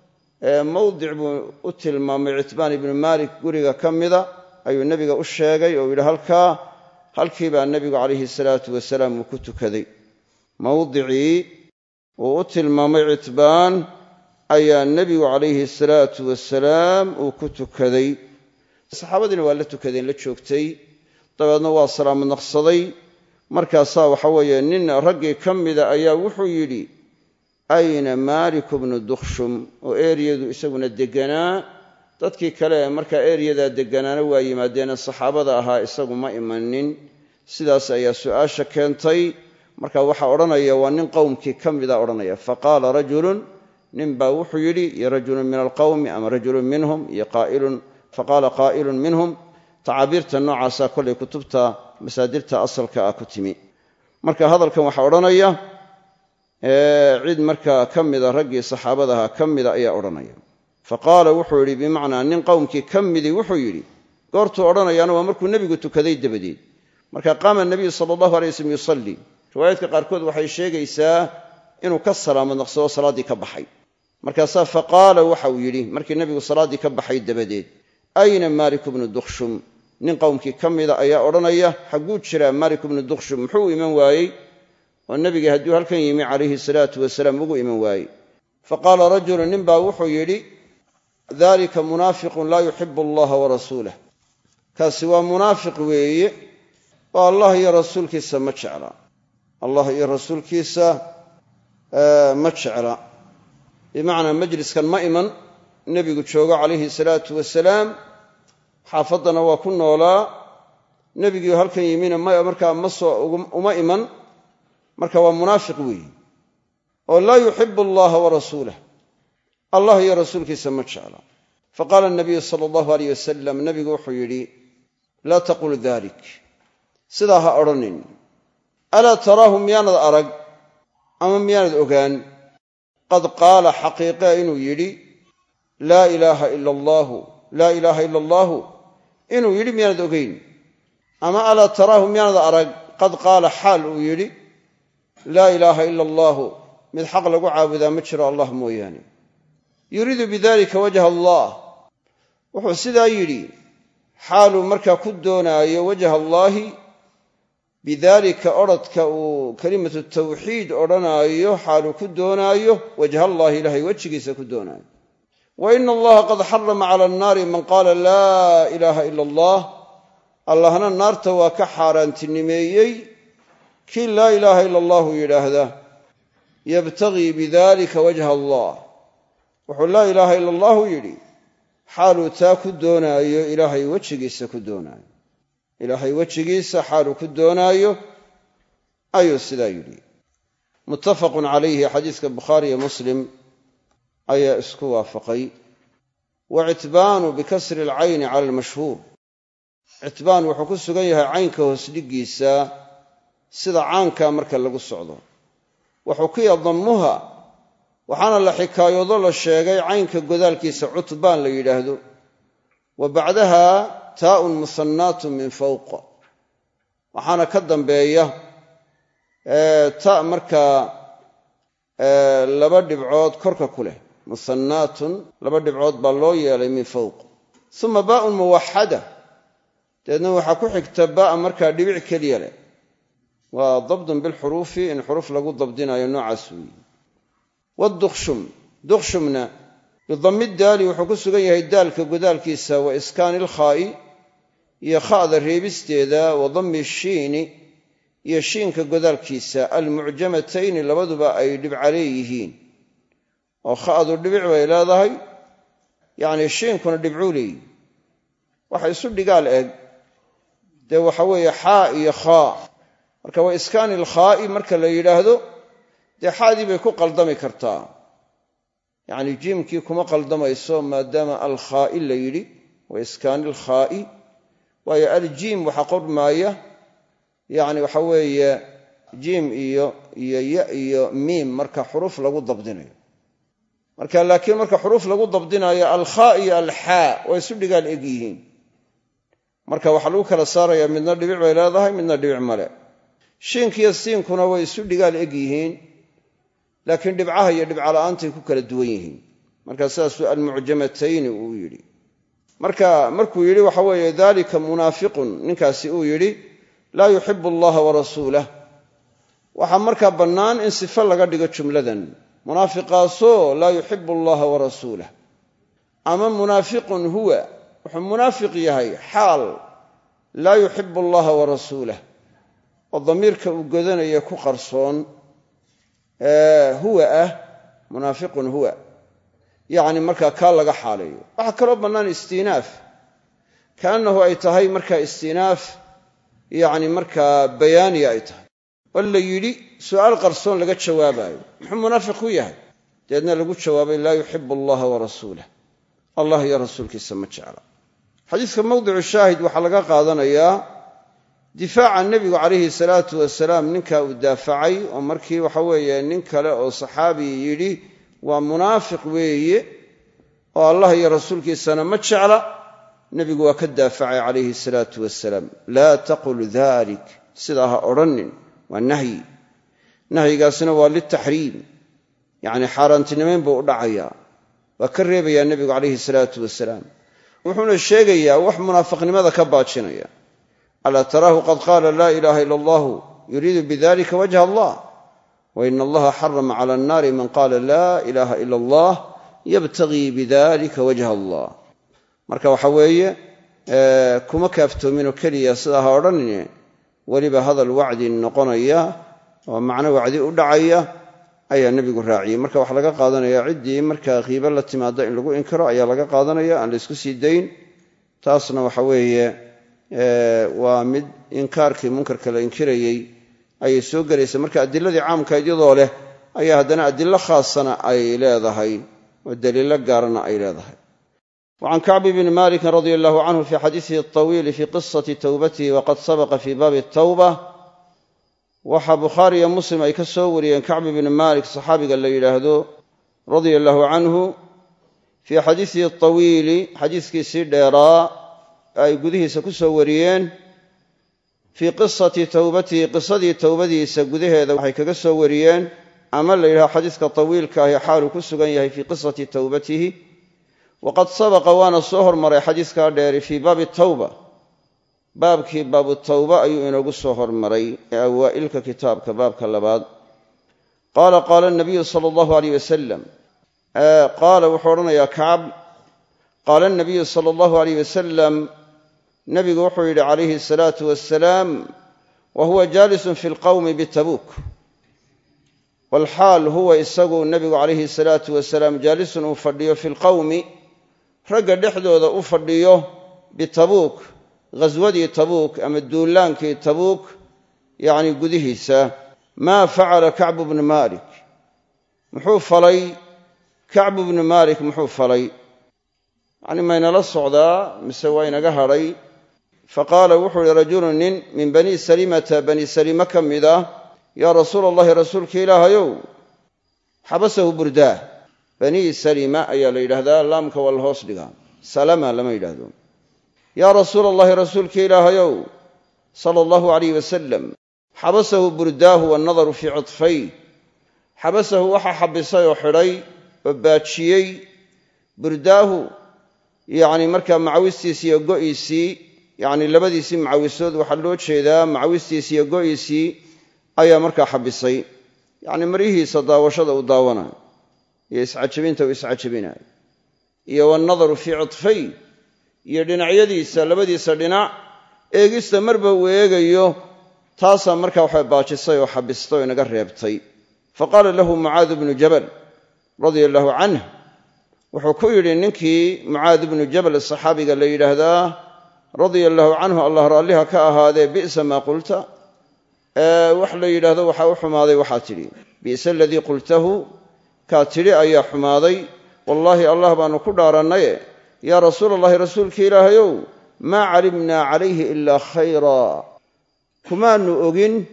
mawdic buu u tilmaamay citbaan ibnu maalik guriga ka mida ayuu nebiga u sheegay oo yidhi halkii baa nebigu calayhi salaatu wasalaam uu ku tukaday mawdicii uu u tilmaamay citbaan ayaa nebigu calayhi salaatu wasalaam uu ku tukaday saxaabadiina waa la tukadeen la joogtay dabeedna waa salaamo naqsaday markaasaa waxa weeye nin raggii ka mida ayaa wuxuu yidhi ayna maaliku bnu dukshum oo eeriyadu isaguna degganaa dadkii kale ee markaa eeriyadaa degganaana waa yimaadeenee saxaabada ahaa isagu ma imanin sidaas ayaa su'aasha keentay marka waxaa odhanaya waa nin qowmkii ka mida odhanaya faqaala rajulun nin baa wuxuu yidhi iyo rajulun min alqowmi ama rajulun minhum iyo faqaala qaa'ilun minhum tacaabiirta noocaasaa kollay kutubta masaadirta asalka ah ku timi marka hadalkan waxaa odhanaya cid markaa ka mida raggii saxaabadaha ka mida ayaa odhanaya faqaala wuxuu yidhi bimacnaa nin qowmkii ka midii wuxuu yidhi goortuu odhanayaana waa markuu nebigu tukaday dabadeed marka qaama nabiyu sala allahu alay waslm yusallii riwaayaadka qaarkood waxay sheegaysaa inuu ka salaamo naqsado salaaddii ka baxay markaasaa faqaala waxa uu yidhi markii nebigu salaaddii ka baxay dabadeed ayna maaliku bnu dukshum nin qowmkii ka mida ayaa odhanaya xagguu jiraa maaliku bnu dukshum muxuu iman waayey oo nebigii hadduu halkan yimi calayhi salaatu wasalaam ugu iman waayey faqaala rajulu nin baa wuxuu yidhi dalika munaafiqun laa yuxibu allaha warasuulah kaasi waa munaafiq weeye oo allah iyo rasuulkiisa ma jecla allah iyo rasuulkiisa ma jecla bimacnaa majliskan ma iman nebigu joogo calayhi salaatu wasalaam xaafaddana waa ku noolaa nebigii halkan yimina markaa uma iman marka waa munaafiq weeye oo laa yuxibu allaha wa rasuulah allah iyo rasuulkiisa ma jecla faqaala nabiyu sala allahu alayh wasalam nebigu wuxuu yidhi laa taqul dalik sidaa ha odhanin alaa taraahu miyaanad arag ama miyaanad ogaan qad qaala xaqiiqe inuu yidhi laa ilaaha ila allaahu inuu yidhi miyaanad ogayn ama alaa taraahu miyaanad arag qad qaala xaal uu yidhi laa ilaaha ila allaahu mid xaq lagu caabudaa ma jiro allah mooyaane yuriidu bidalika wajha allah wuxuu sidaa yidhi xaaluu markaa ku doonaayo wajha allaahi bidaalika odrhodka uu kelimatu tawxiid odhanaayo xaaluu ku doonaayo wajhallaahi ilaahay wejigiisa ku doonaayo wa ina allaha qad xarama cala annaari man qaala laa ilaaha ila allah allahna naarta waa ka xaaraantinimeeyey kii laa ilaaha ila allahu yidhaahda yabtagii bidalika wajha allah wuxuu laa ilaaha ila allahu yidhi xaaluu taa ku doonaayo ilaahay wejigiisa ku doonaayo ilaahay wejigiisa xaaluu ku doonaayo ayuu sidaa yidhi muttafaqun calayhi xadiiska bukhaari iyo muslim ayaa isku waafaqay wa citbaanu bikasri alcayni cala almashhuur citbaan wuxuu ku sugan yahay caynka hoosdhigiisa sida caankaa marka lagu socdo wuxuu ku yahay dammuha waxaana la xikaayoodo la sheegay caynka godaalkiisa cutbaan la yidhaahdo wa bacdaha taa'un musannaatun min fawq waxaana ka dambeeya ta markaa laba dhibcood korka ku leh musannaatun laba dhibcood baa loo yeelay min fawq uma baa'un muwaxada dabeedna waxaa ku xigta baa markaa dhibic keliya leh waa dabdun bilxuruufi in xuruuf lagu dabdinayo noocaas weeye wadukhshum dukhshumna bidammi daali wuxuu ku sugan yahay daalka godaalkiisa wa iskaani ilkhaa'i iyo kha'da reebisteeda wa dammi shiini iyo shiinka godaalkiisa almucjamatayni labaduba ay dhibca leeyihiin oo kha'du dhibic bay leedahay yacnii shiinkuna dhibcuu leeyihi waxa isu dhigaal eg dee waxa weeye xaa iyo khaa marka wa iskaani ilkhaa'i marka la yidhaahdo dee xaadii bay ku qaldami kartaa yacnii jiimkii kuma qaldamayso maadaama alkhaa'i la yidhi wa iskaani ilkhaa'i waayo aljiim waxaa qormaaya yacni waxa weeye jiim iyo ya iyo miim marka xuruuf lagu dabdinayo marka laakiin marka xuruuf lagu dabdinayo alkhaa iyo alxaa way isu dhigaal eg yihiin marka waxaa lagu kala saarayaa midna dhibic bay leedahay midna dhibic male shiinkiiyo siinkuna way isu dhigaal eg yihiin laakiin dhibcaha iyo dhibcala'aantay ku kala duwan yihiin marka sidaasuu almucjamatayni uu yidhi markuu yidhi waxa weeye dalika munaafiqun ninkaasi uu yidhi laa yuxibu allaha warasuulah waxaa markaa bannaan in sifo laga dhigo jumladan munaafiqaasoo laa yuxibu allaha warasuulah ama munaafiqun huwa wuxuu munaafiq yahay xaal laa yuxibu allaha warasuulah oo damiirka uu godanaya ku qarsoon huwa ah munaafiqun huwa yacni markaa kaa laga xaaleeyo waxaa kaloo bannaan istinaaf kaannahu ay tahay markaa istinaaf yacni markaa bayaaniya ay tahay oo la yidhi su'aal qarsoon laga jawaabayo muxuu munaafiq ku yahay dabeedna lagu jawaabay laa yuxibu allaha warasuulah allah iyo rasuulkiisa ma jecla xadiiska mawdicu shaahid waxaa laga qaadanayaa difaaca nebigu calayhi salaatu wasalaam ninkaa uu daafacay oo markii waxa weeye nin kale oo saxaabi yidhi waa munaafiq weeye oo allah iyo rasuulkiisana ma jecla nebigu waa ka daafacay calayhi salaatu wasalaam laa taqul dalik sidaa ha odhanin waa nahyi nahyigaasina waa liltaxriim yacni xaaraantinimayn buu u dhacayaa waa ka reebayaa nebigu calayhi salaatu wasalaam wuxuuna sheegayaa wax munaafiqnimada ka baajinaya alaa taraahu qad qaala laa ilaaha ila allahu yuriidu bidalika wajha allah wa ina allaha xarama cala annaari man qaala laa ilaaha ila allah yabtagii bidalika wajha allah marka waxa weeye kuma kaaftoominoo keliya sidaa ha odhanine weliba hadal wacdi noqonaya oo macno wacdi u dhacaya ayaa nebigu raaciyey. marka waxaa laga qaadanayaa ciddii markaa qiibo la timaada in lagu inkiro ayaa laga qaadanaya, aan la isku sii dayn. taasna waxa weeye waa mid inkaarkii munkarka la inkirayey ayay soo gelaysa. marka adiladii caamkayd iyadoo leh ayaa haddana adilo khaasana ay leedahay oo daliilo gaarana ay leedahay. وعن كعب بن مالك رضي الله عنه في حديثه الطويل في قصة توبته وقد سبق في باب التوبة. وحا بخاري مسلم أي كسوري كعب بن مالك صحابي قال له رضي الله عنه في حديثه الطويل حديث كيسير ديراء أي قده سكسوريين في قصة توبته قصة توبته سقده هذا وحي كسوريين عمل لها حديث كطويل كهي حال كسغن في قصة توبته. وقد سبق وانا الصهر مري حديث كاديري في باب التوبة باب التوبة أي إنه الصهر مري أوائلك كتاب كباب كاللباد. قال النبي صلى الله عليه وسلم قال وحورنا يا كعب قال النبي صلى الله عليه وسلم نبي وحيد عليه الصلاة والسلام وهو جالس في القوم بالتبوك والحال هو إساقو النبي عليه الصلاة والسلام جالس أفرديه في القوم رجل دحدوده أفرديه بتبوك غزودي تبوك أم الدولانكي تبوك يعني قدهيسا. ما فعل كعب بن مالك محوف فلي كعب بن مالك محوف فلي يعني ما ينال الصعداء مسوين قهري. فقال وحول رجل من بني سلمة كم إذا يا رسول الله رسولك إله يو حبسه برداه. بني سلمة أي ليلة هذا لامك والهوس لغا سلمة لما يلهدون يا رسول الله رسولك إله يو صلى الله عليه وسلم حبسه برداه والنظر في عطفيه. حبسه وحا حبسه وحري وباتشيي برداه يعني مركب معوستيسي وقوئيسي يعني لبديسي معوستود وحلوت شيدا معوستيسي وقوئيسي أي مركب حبسي يعني مريه صداوشد وداونا يسعجبين تو يسعجبين والنظر في عطفيه يدنا عيديسا لبديسا دنا eegista marba uu eegayo taasa marka waxay baajisay oo xabistay oo naga reebtay. faqala lahu mucaad ibn jabal radiyallahu anhu wuxuu ku yiri ninkii mucaad ibn jabal saxaabiga la yiraahdaa radiyallahu anhu allah raaliha ka ahaadee bi'sa ma qulta wax la yiraahdo waxa uu xumaaday waxa tiri bi'sa alladhi qultahu ka tiri ayaa xumaaday wallahi allah baanu ku dhaaranay ya rasuulullaahi rasuulka ilaahayow ما علمنا عليه إلا خيرا كما نؤجن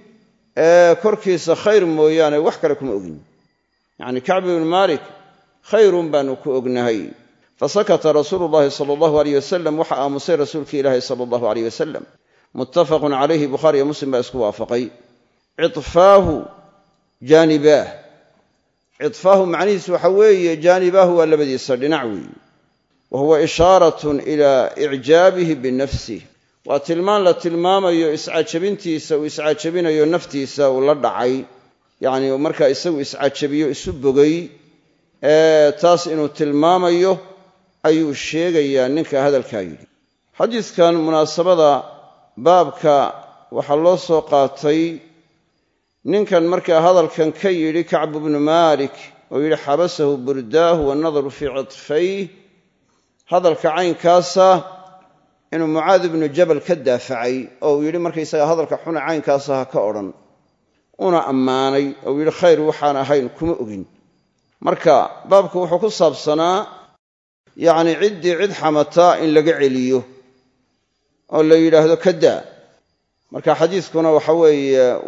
كركيس خير مويانا وحكركم أجن يعني كعب بن مالك خير بانك أجنهي. فسكت رسول الله صلى الله عليه وسلم وحأ مصير رسولك إلهي صلى الله عليه وسلم. متفق عليه بخاري ومسلم بأسكو وافقي. عطفاه جانباه عطفاه معنيه سوحوي جانباه ولا بدي يصير نعوي وهو إشارة إلى إعجابه بنفسه وتلمان لتلمام إسعاجبنتي سو إسعاجبين يو نفتي سو لدعي يعني ومركا يسوي إسعاجبيو يسبغي تاس إنه تلمام يو أيو الشيء نك هذا الكايد. حديث كان مناسبة بابك وحلوص وقاتي نكن مركا هذا كان كيري كعب بن مالك ويلي حبسه برداه والنظر في عطفيه. هذا الكعين كاسة إنه معاذ بن جبل كدافعي أو يلي مركي سا هذا الكحون عين كاسة كأورن أنا أماني أو يلي خير وحنا هين كم أجن مركا بابك وحكو صابصنا يعني عد حمتا إن لقى عليه أو اللي يلي هذا كدا مركا حديث كنا وحوي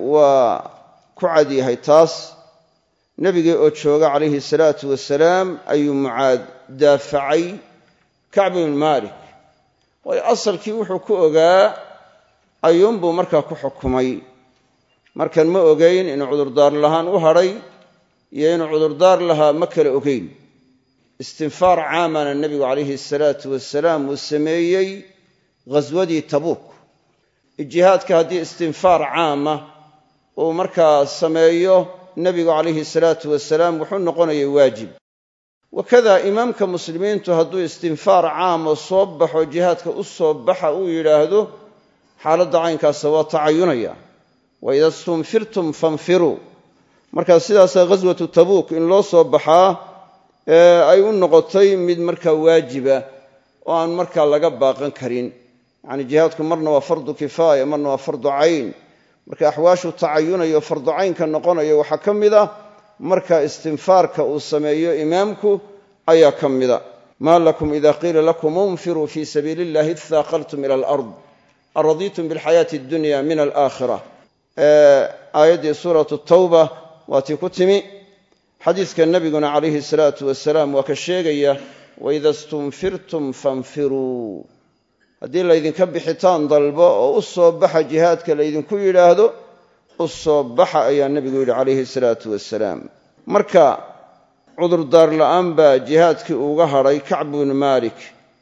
وكعدي هاي تاس نبي أتشوق عليه الصلاة والسلام أي معاذ دافعي كعب بن مالك وأصل كي وحكو أجا أيوم بمركا كحكمي مركا ما أجين إن عذر دار لها وهري ين عذر دار لها مكر أجين استنفار عاما النبي عليه الصلاة والسلام والسميي غزودي تبوك الجهاد كهدي استنفار عامة ومركا السميي النبي عليه الصلاة والسلام وحن قني واجب. وكذا إمامك مسلمين تهدو استنفار عام وصبح وجهاتك الصبح ويلاهدو حال عينك سوى تعينيا وإذا استنفرتم فانفروا markaa sidaasaa ghaswatu tabuuk in loo soo baxaa ay u noqotay mid markaa waajiba oo aan markaa laga baaqan karin. yacni jihaadku marna waa fardu kifaaya, marna waa fardu cayn. marka axwaashu tacayunayo fardu caynka noqonayo waxaa ka mid ah marka istinfaarka uu sameeyo imaamku ayaa ka mida. maa lakum ida qiila lakum unfiruu fii sabiili illahi ithaaqaltum ila alard aradiitum bilxayaati addunya min alaakhira. aayaddii suuratu tawba waa tii ku timi. xadiiska nebiguna calayhi salaatu wasalaam waa ka sheegaya waida stunfirtum fanfiruu, haddii laydinka bixitaan dalbo oo u soo baxa jihaadka laydinku yidhaahdo u soo baxa ayaa nebigu yidhi calayhi salaatu wasalaam. marka cudurdaar la'aan baa jihaadkii uga hadhay kacb bnu maalik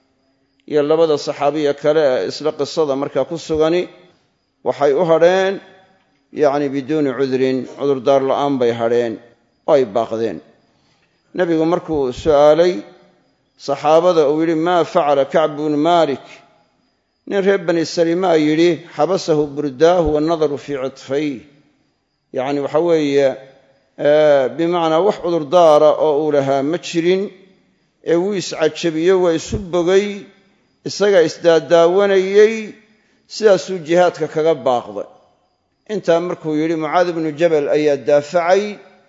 iyo labada saxaabiya kale ee isla qisada markaa ku sugani waxay u hadheen yacni biduuni cudrin, cudurdaar la'aan bay hadheen oo ay baaqdeen. nebigu markuu su'aalay saxaabada uu yidhi maa facala kacb bnu maalik, nin reer bani salimaa yidhi xabasahu burdaahu wannadaru fii cidfayh, yacni waxa weeye bimacnaa wax cudurdaara oo uu lahaa ma jirin ee wuu iscajabiyo waa isu bogay, isagaa isdaadaawanayey, sidaasuu jihaadka kaga baaqday. intaa markuu yidhi mucaad ibnu jabal ayaa daafacay.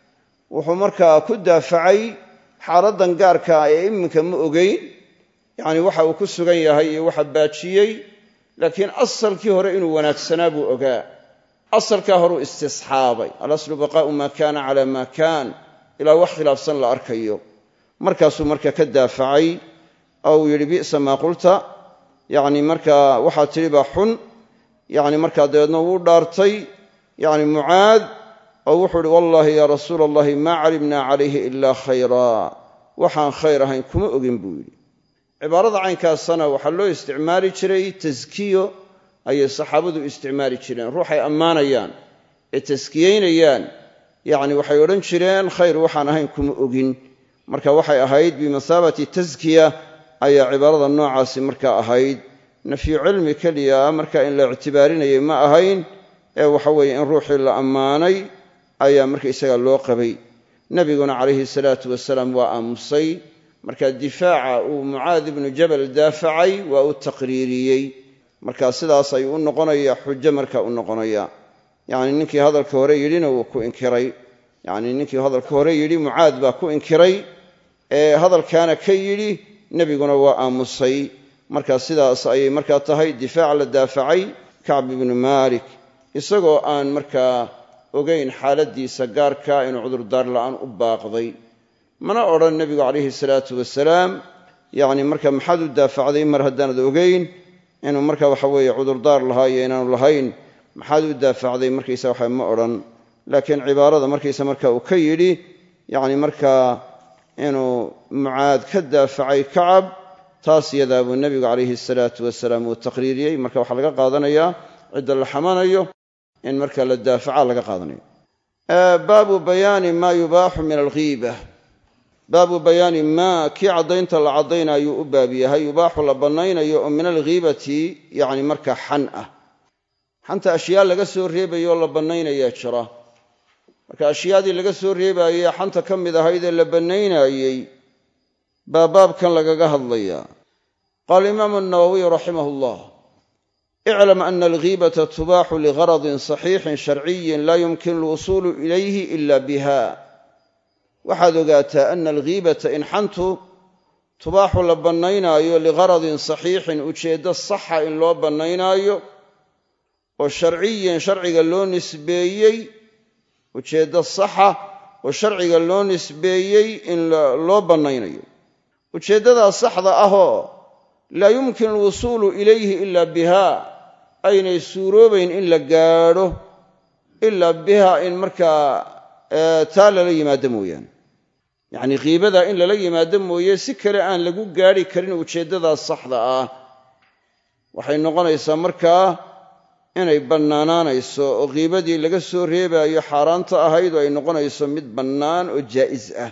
wuxuu markaa ku daafacay xaaladdan gaarka ah ee iminka ma ogeyn, yacni waxa uu ku sugan yahay iyo waxa baajiyey, laakiin asalkii hore inuu wanaagsanaa buu ogaa. asalkaa horuu istisxaabay, alaslu baqaa'u maa kaana calaa maa kaan, ilaa wax khilaafsan la arkayo. markaasuu marka ka daafacay oo uu yidhi bi'sa maa qulta, yacni markaa waxaa tidhi baa xun. yacni markaa dabeedna wuu dhaartay yacni mucaad oo wuxuu idhi wallaahi yaa rasuula allahi maa calimnaa calayhi ilaa khayraa, waxaan khayr ahayn kuma ogin buu yidhi. cibaarada caynkaasana waxaa loo isticmaali jiray taskiyo ayay saxaabadu isticmaali jireen. ruuxay ammaanayaan ee taskiyeynayaan yacni waxay odhan jireen khayr waxaan ahayn kuma ogin. marka waxay ahayd bimasaabati taskiya ayaa cibaarada noocaasi markaa ahayd. nafyu cilmi keliya marka in la ictibaarinayay ma ahayn ee waxa weeye in ruuxii la ammaanay ayaa markaysaga loo qabay. nebiguna calayhi salaatu wasalaam waa aamusay. marka difaaca uu mucaad ibnu jabal daafacay waa u taqriiriyey. marka sidaas ayuu u noqonaya xujo marka u noqonaya. yacni ninkii hadalka hore yidhina wuu ku inkiray. yacni ninkii hadalka hore yidhi mucaad baa ku inkiray ee hadalkaana ka yidhi, nebiguna waa aamusay. marka sidaas ayay markaa tahay difaac la daafacay kacb ibnu maalik isagoo aan markaa ogayn xaaladdiisa gaarka inuu cudurdaar la'aan u baaqday. mana odhan nebigu calayhi salaatu wasalaam yacni marka maxaad u daafacday mar haddaanad ogayn inuu marka waxa weeye cudurdaar lahaa iyo inaanu lahayn, maxaad u daafacday markaysa waxa ma odhan. laakiin cibaarada markaysa marka uu ka yidhi yacni markaa inuu mucaad ka daafacay kacab, taas yadaa buu nebigu calayhi salaatu wasalaam uu taqriiriyey. marka waxaa laga qaadanayaa cidda la xamanayo in marka la daafaca laga qaadanayo. baabu bayaani maa yubaaxu min alghiiba, baabu bayaani maa kii caddaynta la caddaynayuu u baab yahay yubaaxu la bannaynayo oo min alghiibati yacni marka xan ah. xanta ashyaa laga soo reebayoo la bannaynayaa jira. marka ashyaadii laga soo reebaayey xanta ka mid ahayd ee la bannaynayey baa baabkan lagaga hadlayaa. qaala imaamu nawowiy raximah llah iclam ana alghiibata tubaaxu ligaradin saxiixin sharciyin laa yumkinu alwusuulu ilayhi ila biha. waxaad ogaataa ana alghiibata in xantu tubaaxu la bannaynaayo ligaradin saxiixin ujeeddo saxa in loo bannaynaayo oo sharciyin sharciga loo nisbeeyey, ujeeddo saxa oo sharciga loo nisbeeyey in loo bannaynayo. ujeeddadaa saxda ahoo laa yumkinu alwusuulu ilayhi ila biha, aynay suuroobayn in la gaadho ilaa biha in markaa taa lala yimaado mooyaane. yacnii kiibada in lala yimaado mooye si kale aan lagu gaadhi karin ujeeddadaas saxda ah. waxay noqonaysaa markaa inay bannaanaanayso oo kiibadii laga soo reebaayo xaaraanta ahayd oo ay noqonayso mid bannaan oo jaa'is ah.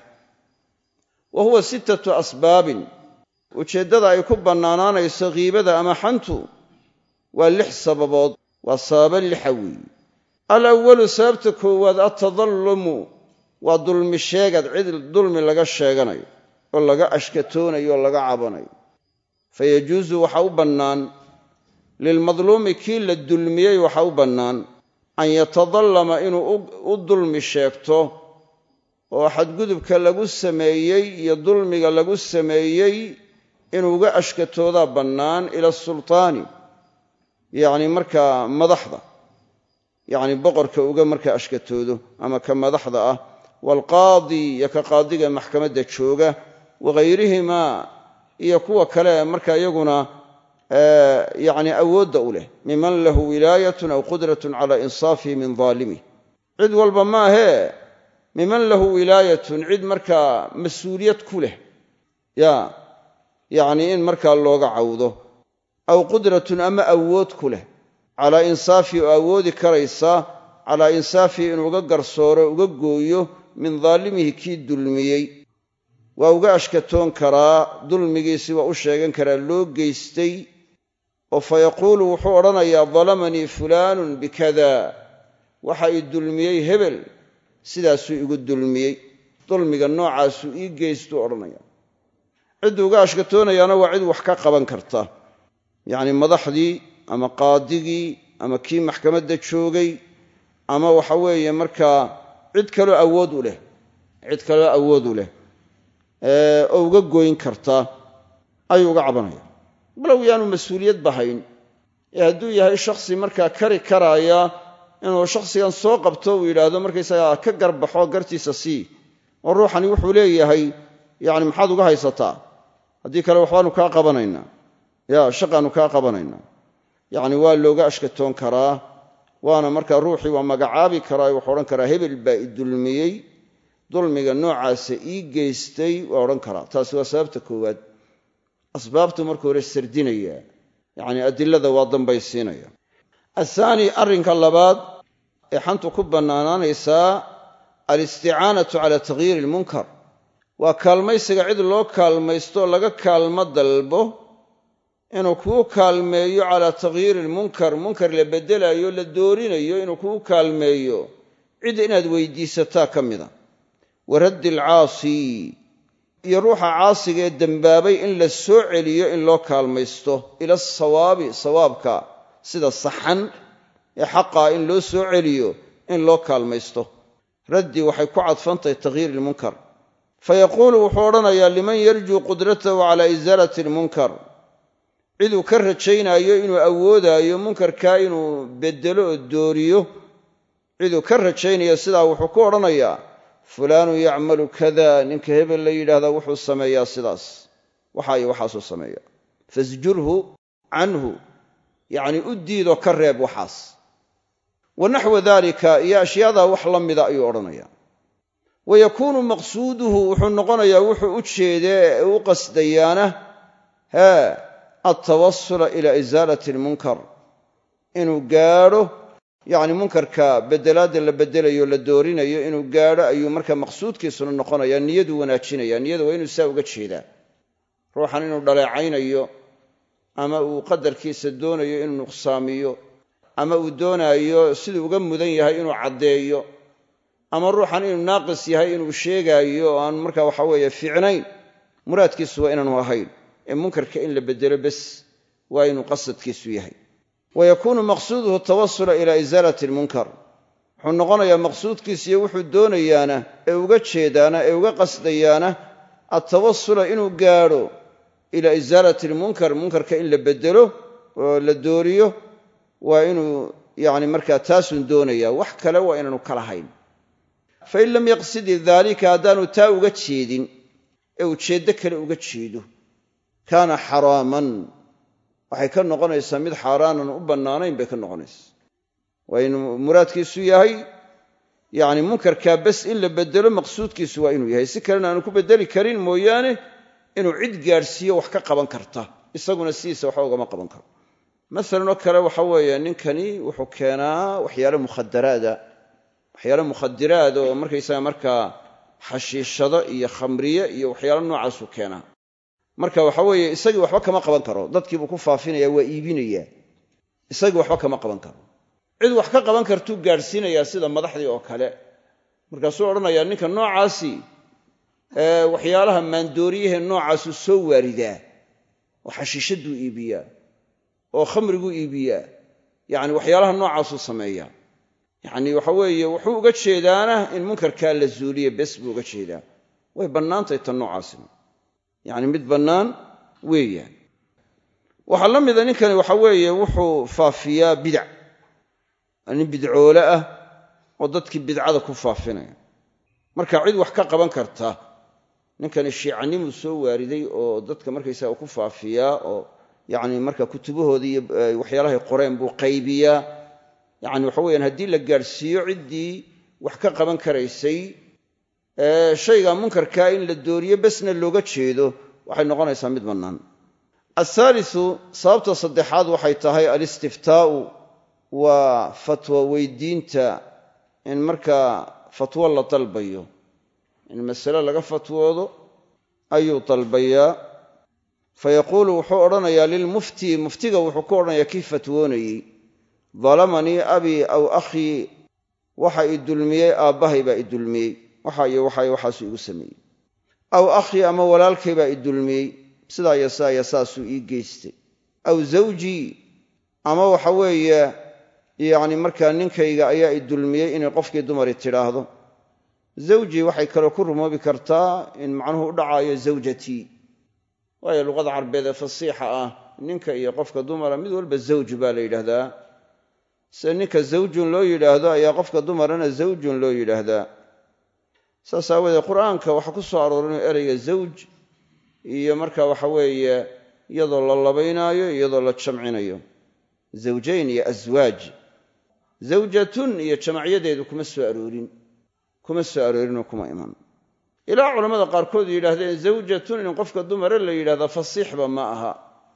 wa huwa 6 asbaabin, ujeeddada ay ku bannaanaanayso kiibada ama xantu waa 6 sababood, waa sababa 6 weeye. alawalu sababta koowaad atadallumu waa dulmi sheegad cid dulmi laga sheeganayo oo laga ashkatoonayo oo laga cabanayo fayajuusu waxa u bannaan lilmadluumi kii la dulmiyey waxa u bannaan an yatadallama inuu u dulmi sheegto oo xadgudubka lagu sameeyey iyo dulmiga lagu sameeyey inuu uga ashkatoodaa bannaan ila sultaani yacni markaa madaxda yacni boqorka uga markaa ashkatoodo ama ka madaxda ah waalqaadi iyo ka qaadiga maxkamadda jooga wagayrihimaa iyo kuwa kale markaa iyaguna yacni awoodda u leh miman lahu wilaayatun aw qudratun cala insaafihi min daalimih cid walba maahee miman lahu wilaayatun cid markaa mas-uuliyad ku leh yacni in markaa looga cawdo aw qudratun ama awood ku leh calaa insaafihi oo awoodi karaysa calaa insaafihi inuu uga garsooro uga gooyo min daalimihi kii dulmiyey waa uga ashkatoon karaa dulmigiisii waa u sheegan karaa loo geystay oo fa yaquulu wuxuu odhanayaa dalamanii fulaanun bikada waxa ii dulmiyey hebel sidaasuu igu dulmiyey dulmiga noocaasuu ii geystuu odhanaya cidduu uga ashkatoonayaana waa cid wax ka qaban karta yacni madaxdii ama qaadigii ama kii maxkamadda joogay ama waxa weeye markaa cid kaloo awood u leh oo uga goyn karta ayuu uga cabanaya balow yaanu mas-uuliyad bahayn ee hadduu yahay shakhsi markaa kari karaaya inuu shakhsigan soo qabto uu yidhaahdo markaysagaa ka garbaxo gartiisa sii oo ruuxani wuxuu leeyahay yacni maxaad uga haysataa haddii kale waxbaanu kaa qabanaynaa shaqaanu kaa qabanaynaa yacni waa looga ashkatoon karaa waana markaa ruuxii waa magacaabi karaa wuxuu odhan karaa hebel baa i dulmiyey dulmiga noocaasa ii geystay waa odhan karaa taasi waa sababta koowaad asbaabtu marka hore sardinaya yacni adilada waa dambaysiinaya athaani arrinka labaad ee xantu ku bannaanaanaysaa alisticaanatu cala taghyiiri ilmunkar waa kaalmaysiga cid loo kaalmaysto laga kaalmo dalbo inuu kuu kaalmeeyo calaa taghyiiri ilmunkar munkar la beddelayo la doorinayo inuu kuu kaalmeeyo cid inaad weydiisataa ka mida wa raddi alcaasi iyo ruuxa caasiga ee dembaabay in la soo celiyo in loo kaalmaysto ila asawaabi sawaabka sida saxan ee xaqaa in loo soo celiyo in loo kaalmaysto raddi waxay ku cadfantahay taghyiiri ilmunkar fayaquulu wuxuu odhanayaa liman yarjuu qudratahu calaa isaalati ilmunkar ciduu ka rajaynaayo inuu awoodaayo munkarkaa inuu beddelo oo dooriyo ciduu ka rajaynayo sidaa wuxuu ku odhanayaa fulaanu yacmalu kada ninka hebel la yidhaahdaa wuxuu sameeyaa sidaas waxa iyo waxaasuu sameeyaa fasjurhu canhu yacni u diidoo ka reeb waxaas wa naxwa daalika iyo ashyaadaa wax la mida ayuu odhanayaa wayakuunu maqsuuduhu wuxuu noqonayaa wuxuu u jeedee ee u qasdayaana altawasula ila isaalati almunkar inuu gaadho yacni munkarka beddelaadda la beddelayo la doorinayo inuu gaadho ayuu markaa maqsuudkiisuna noqonayaa niyaduu wanaajinaya niyada waa inuu saa uga jeedaa ruuxan inuu dhaleecaynayo ama uu qadarkiisa doonayo inuu nuqsaamiyo ama uu doonaayo siduu uga mudan yahay inuu caddeeyo ama ruuxan inuu naaqis yahay inuu sheegaayo oo aan markaa waxa weeye fiicnayn muraadkiisu waa inaanu ahayn ee munkarka in la beddelo bes waa inuu qasadkiisu yahay wayakuunu maqsuuduhu tawasula ilaa isaalati almunkar wuxuu noqonayaa maqsuudkiisiyo wuxuu doonayaana ee uga jeedaana ee uga qasdayaana altawasula inuu gaadho ilaa isaalati almunkar munkarka in la beddelo oo la dooriyo waa inuu yacni markaa taasun doonayaa wax kale waa inaanu kala hayn fain lam yaqsidi daalika haddaanu taa uga jeedin ee ujeeddo kale uga jeedo kaana xaraaman waxay ka noqonaysaa mid xaaraanan u bannaanayn bay ka noqonaysaa waa inuu muraadkiisu yahay yacni munkarkaa bes in la beddelo maqsuudkiisu waa inuu yahay si kalena aanu ku beddeli karin mooyaane inuu cid gaadhsiiyo wax ka qaban karta isaguna sidiisa waxba ugama qaban karo masalan oo kale waxa weeye ninkani wuxuu keenaa waxyaale mukhadiraad oo markaysaga markaa xashiishado iyo khamriye iyo waxyaalo noocaasuu keenaa marka waxa weeye isagii waxba kama qaban karo dadkiibuu ku faafinaya waa iibinayaa isagii waxba kama qaban karo cid wax ka qaban kartuu gaadhsiinayaa sida madaxdii oo kale markaasuu odhanayaa ninka noocaasi waxyaalaha maandooriyahe noocaasu soo waaridaa oo xashiishaduu iibiyaa oo khamriguu iibiyaa yacni waxyaalaha noocaasuu sameeyaa yacni waxa weeye wuxuu uga jeedaana in munkarkaa la zuuliye bes buu uga jeedaa way bannaantahay tan noocaasina yacni mid bannaan weeyaan waxaa la mida ninkani waxa weeye wuxuu faafiyaa bidac nin bidcoole ah oo dadkii bidcada ku faafinaya marka cid wax ka qaban karta ninkani shiicanimuu soo waariday oo dadka markaysaga ku faafiyaa oo yacni marka kutubahoodii iyo waxyaalahay qoreen buu qaybiyaa yacni waxa weeyaan haddii la gaadhsiiyo ciddii wax ka qaban karaysay shayga munkarkaa in la dooriyo besna looga jeedo waxay noqonaysaa mid bannaan athaalisu sababta saddexaad waxay tahay alistiftaa'u waa fatwo weydiinta in markaa fatwo la dalbayo in masale laga fatwoodo ayuu dalbayaa fayaquulu wuxuu odhanayaa lilmufti muftiga wuxuu ku odhanayaa kii fatwoonayey dalamanii abii aw akhii waxa i dulmiyey aabbahay baa i dulmiyey waxa iyo waxaasuu igu sameeyey aw akhii ama walaalkay baa i dulmiyey sidaa iyo sidaa iyo saasuu ii geystay aw zawjii ama waxa weeye yacni markaa ninkayga ayaa i dulmiyey inay qofkii dumari tidhaahdo zawjii waxay kaloo ku rumoobi kartaa in macnuhu u dhacaayo zawjatii waayo luqada carbeed ee fasiixa ah ninka iyo qofka dumara mid walba zawj baa la yidhaahdaa sida ninka zawjun loo yidhaahdo ayaa qofka dumarana zawjun loo yidhaahdaa saas aawadeed qur'aanka waxaa ku soo aroorinaya ereyga zawj iyo marka waxa weeye iyadoo la labaynaayo iyadoo la jamcinayo zawjayn iyo aswaaj zawjatun iyo jamacyadeedu kuma soo aroorinoo kuma iman ilaa culammada qaarkood yidhaahdeen zawjatun in qofka dumare la yidhahdaa fasiixba ma aha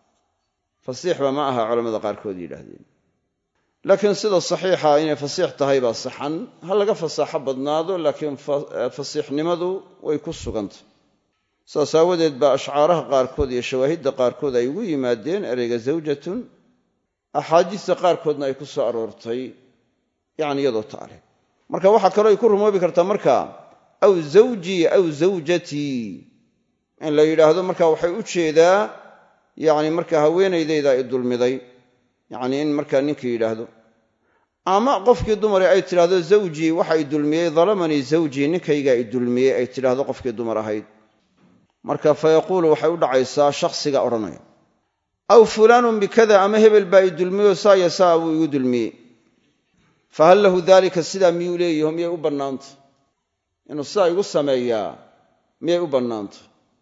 culammada qaarkood yidhaahdeen laakiin sida saxiixa inay fasiix tahay baa saxan ha laga fasaaxo badnaado laakiin fasiixnimadu way ku sugantay saas aawadeed baa ashcaaraha qaarkood iyo shawaahidda qaarkood ay ugu yimaadeen ereyga zawjatun axaadiista qaarkoodna ay ku soo aroortay yacni iyadoo taale marka waxaa kaloo ay ku rumoobi kartaa markaa aw zawjii aw zawjatii in la yidhaahdo marka waxay u jeedaa yacni marka haweenaydaydaa i dulmiday yacni in markaa ninkii yidhaahdo ama qofkii dumari ay tidhaahdo zawjii waxa i dulmiyey dalamanii zawjii ninkaygaa i dulmiyey ay tidhaahdo qofkii dumar ahayd marka fayaquulu waxay u dhacaysaa shakhsiga odhanaya aw fulaanun bikada ama hebel baa i dulmiyoo saa iyo saa buu igu dulmiyey fahal lahu daalika sidaa miyuu leeyaho miyay u bannaanta inuu sidaa igu sameeyaa miyay u bannaanta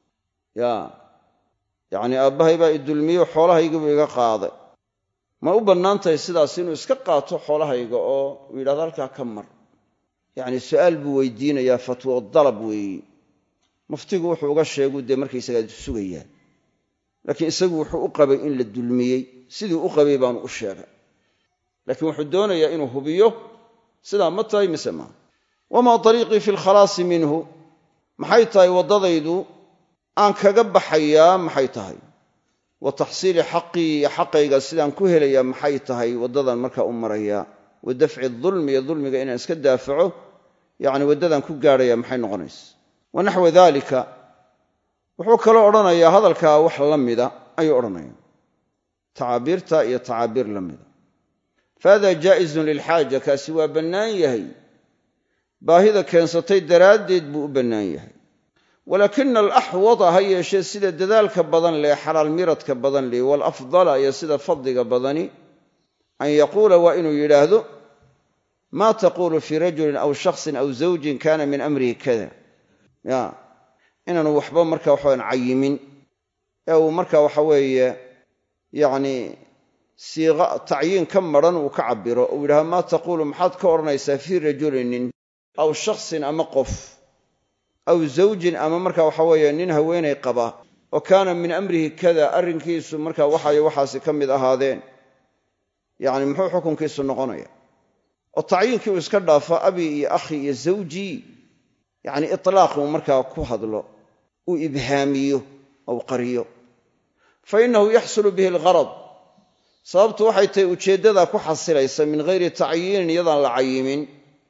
yacni aabbahay baa i dulmiyo xoolahaygiibuu iga qaaday ma u bannaan tahay sidaas inuu iska qaato xoolahayga oo uu yidhahdo halkaa ka mar yacni su'aal buu weydiinayaa fatwo dalab weeye muftigu wuxuu uga sheeguu dee markaysagaa sugayaa laakiin isagu wuxuu u qabay in la dulmiyey siduu u qabay baanu u sheegay laakiin wuxuu doonayaa inuu hubiyo sidaa ma tahay mise maaha wamaa dariiqii fi alkhalaasi minhu maxay tahay waddadaydu aan kaga baxayaa maxay tahay wa taxsiili xaqii iyo xaqayga sidaan ku helayaa maxay tahay waddadan markaa u marayaa wa dafci dulmi iyo dulmiga inaan iska daafaco yacni waddadaan ku gaadhayaa maxay noqonaysa wa naxwa daalika wuxuu kaloo odhanayaa hadalkaa wax la mida ayuu odhanaya tacaabiirta iyo tacaabiir la mida fahada jaa'izun lilxaaja kaasi waa bannaan yahay baahida keensatay daraaddeed buu u bannaan yahay walaakina alaxwada ha yeeshee sida dadaalka badan leh xalaal miradka badan leh waalafdala iyo sida fadliga badani an yaquula waa inuu yidhaahdo maa taquulu fii rajulin aw shaksin aw zawjin kaana min amrihi kada inaanu waxba marka waxawan cayimin ee uu marka waxa weeye yacni siiqa tacyiin ka maran uu ka cabbiro uu yidhahdo maa taquulu maxaad ka odhanaysaa fii rajulinin aw shaksin ama qof aw zawjin ama marka waxa weeye nin haweenay qaba oo kaana min amrihi kada arrinkiisu marka waxayo waxaasi ka mid ahaadeen yacni muxuu xukunkiisu noqonaya oo tacyiinkii uu iska dhaafo abi iyo akhi iyo zawjii yacni itlaaq uu markaa ku hadlo uu ibhaamiyo ou qariyo fa innahu yaxsulu bihi algharad sababtu waxay tahay ujeeddadaa ku xasilaysa min hayri tacyiinin iyadaan la cayimin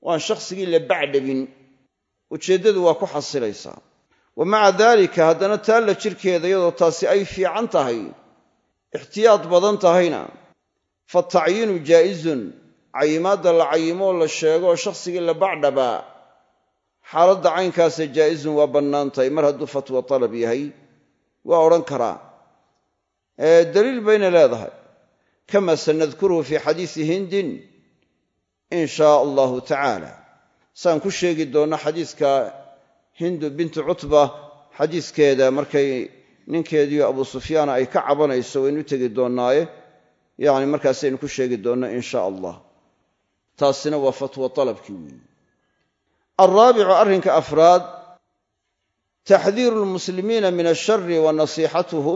waan shakhsigii la bacdhabin ujeeddadu waa ku xasilaysaa wa maca daalika haddana taa la jirkeeda iyadoo taasi ay fiican tahay ixtiyaad badan tahayna fatacyiinu jaa'izun cayimaadda la cayimoo la sheego oo shakhsigii la bacdhabaa xaaladda caynkaasa jaa'izun waa bannaan tahay mar hadduu fatwa talab yahay waa odhan karaa daliil bayna leedahay kama sanadkuruhu fii xadiisi hindin in shaa allahu tacaala saan ku sheegi doonno xadiiska hindu bintu cutba xadiiskeeda markay ninkeediiyo abu sufyaana ay ka cabanayso waynu u tegi doonnaaye yacni markaasaynu ku sheegi doonno in shaa allah taasina waa fatwa talabkii weeye alraabicu arrinka afraad taxdiiru lmuslimiina min ashari wa nasiixatuhum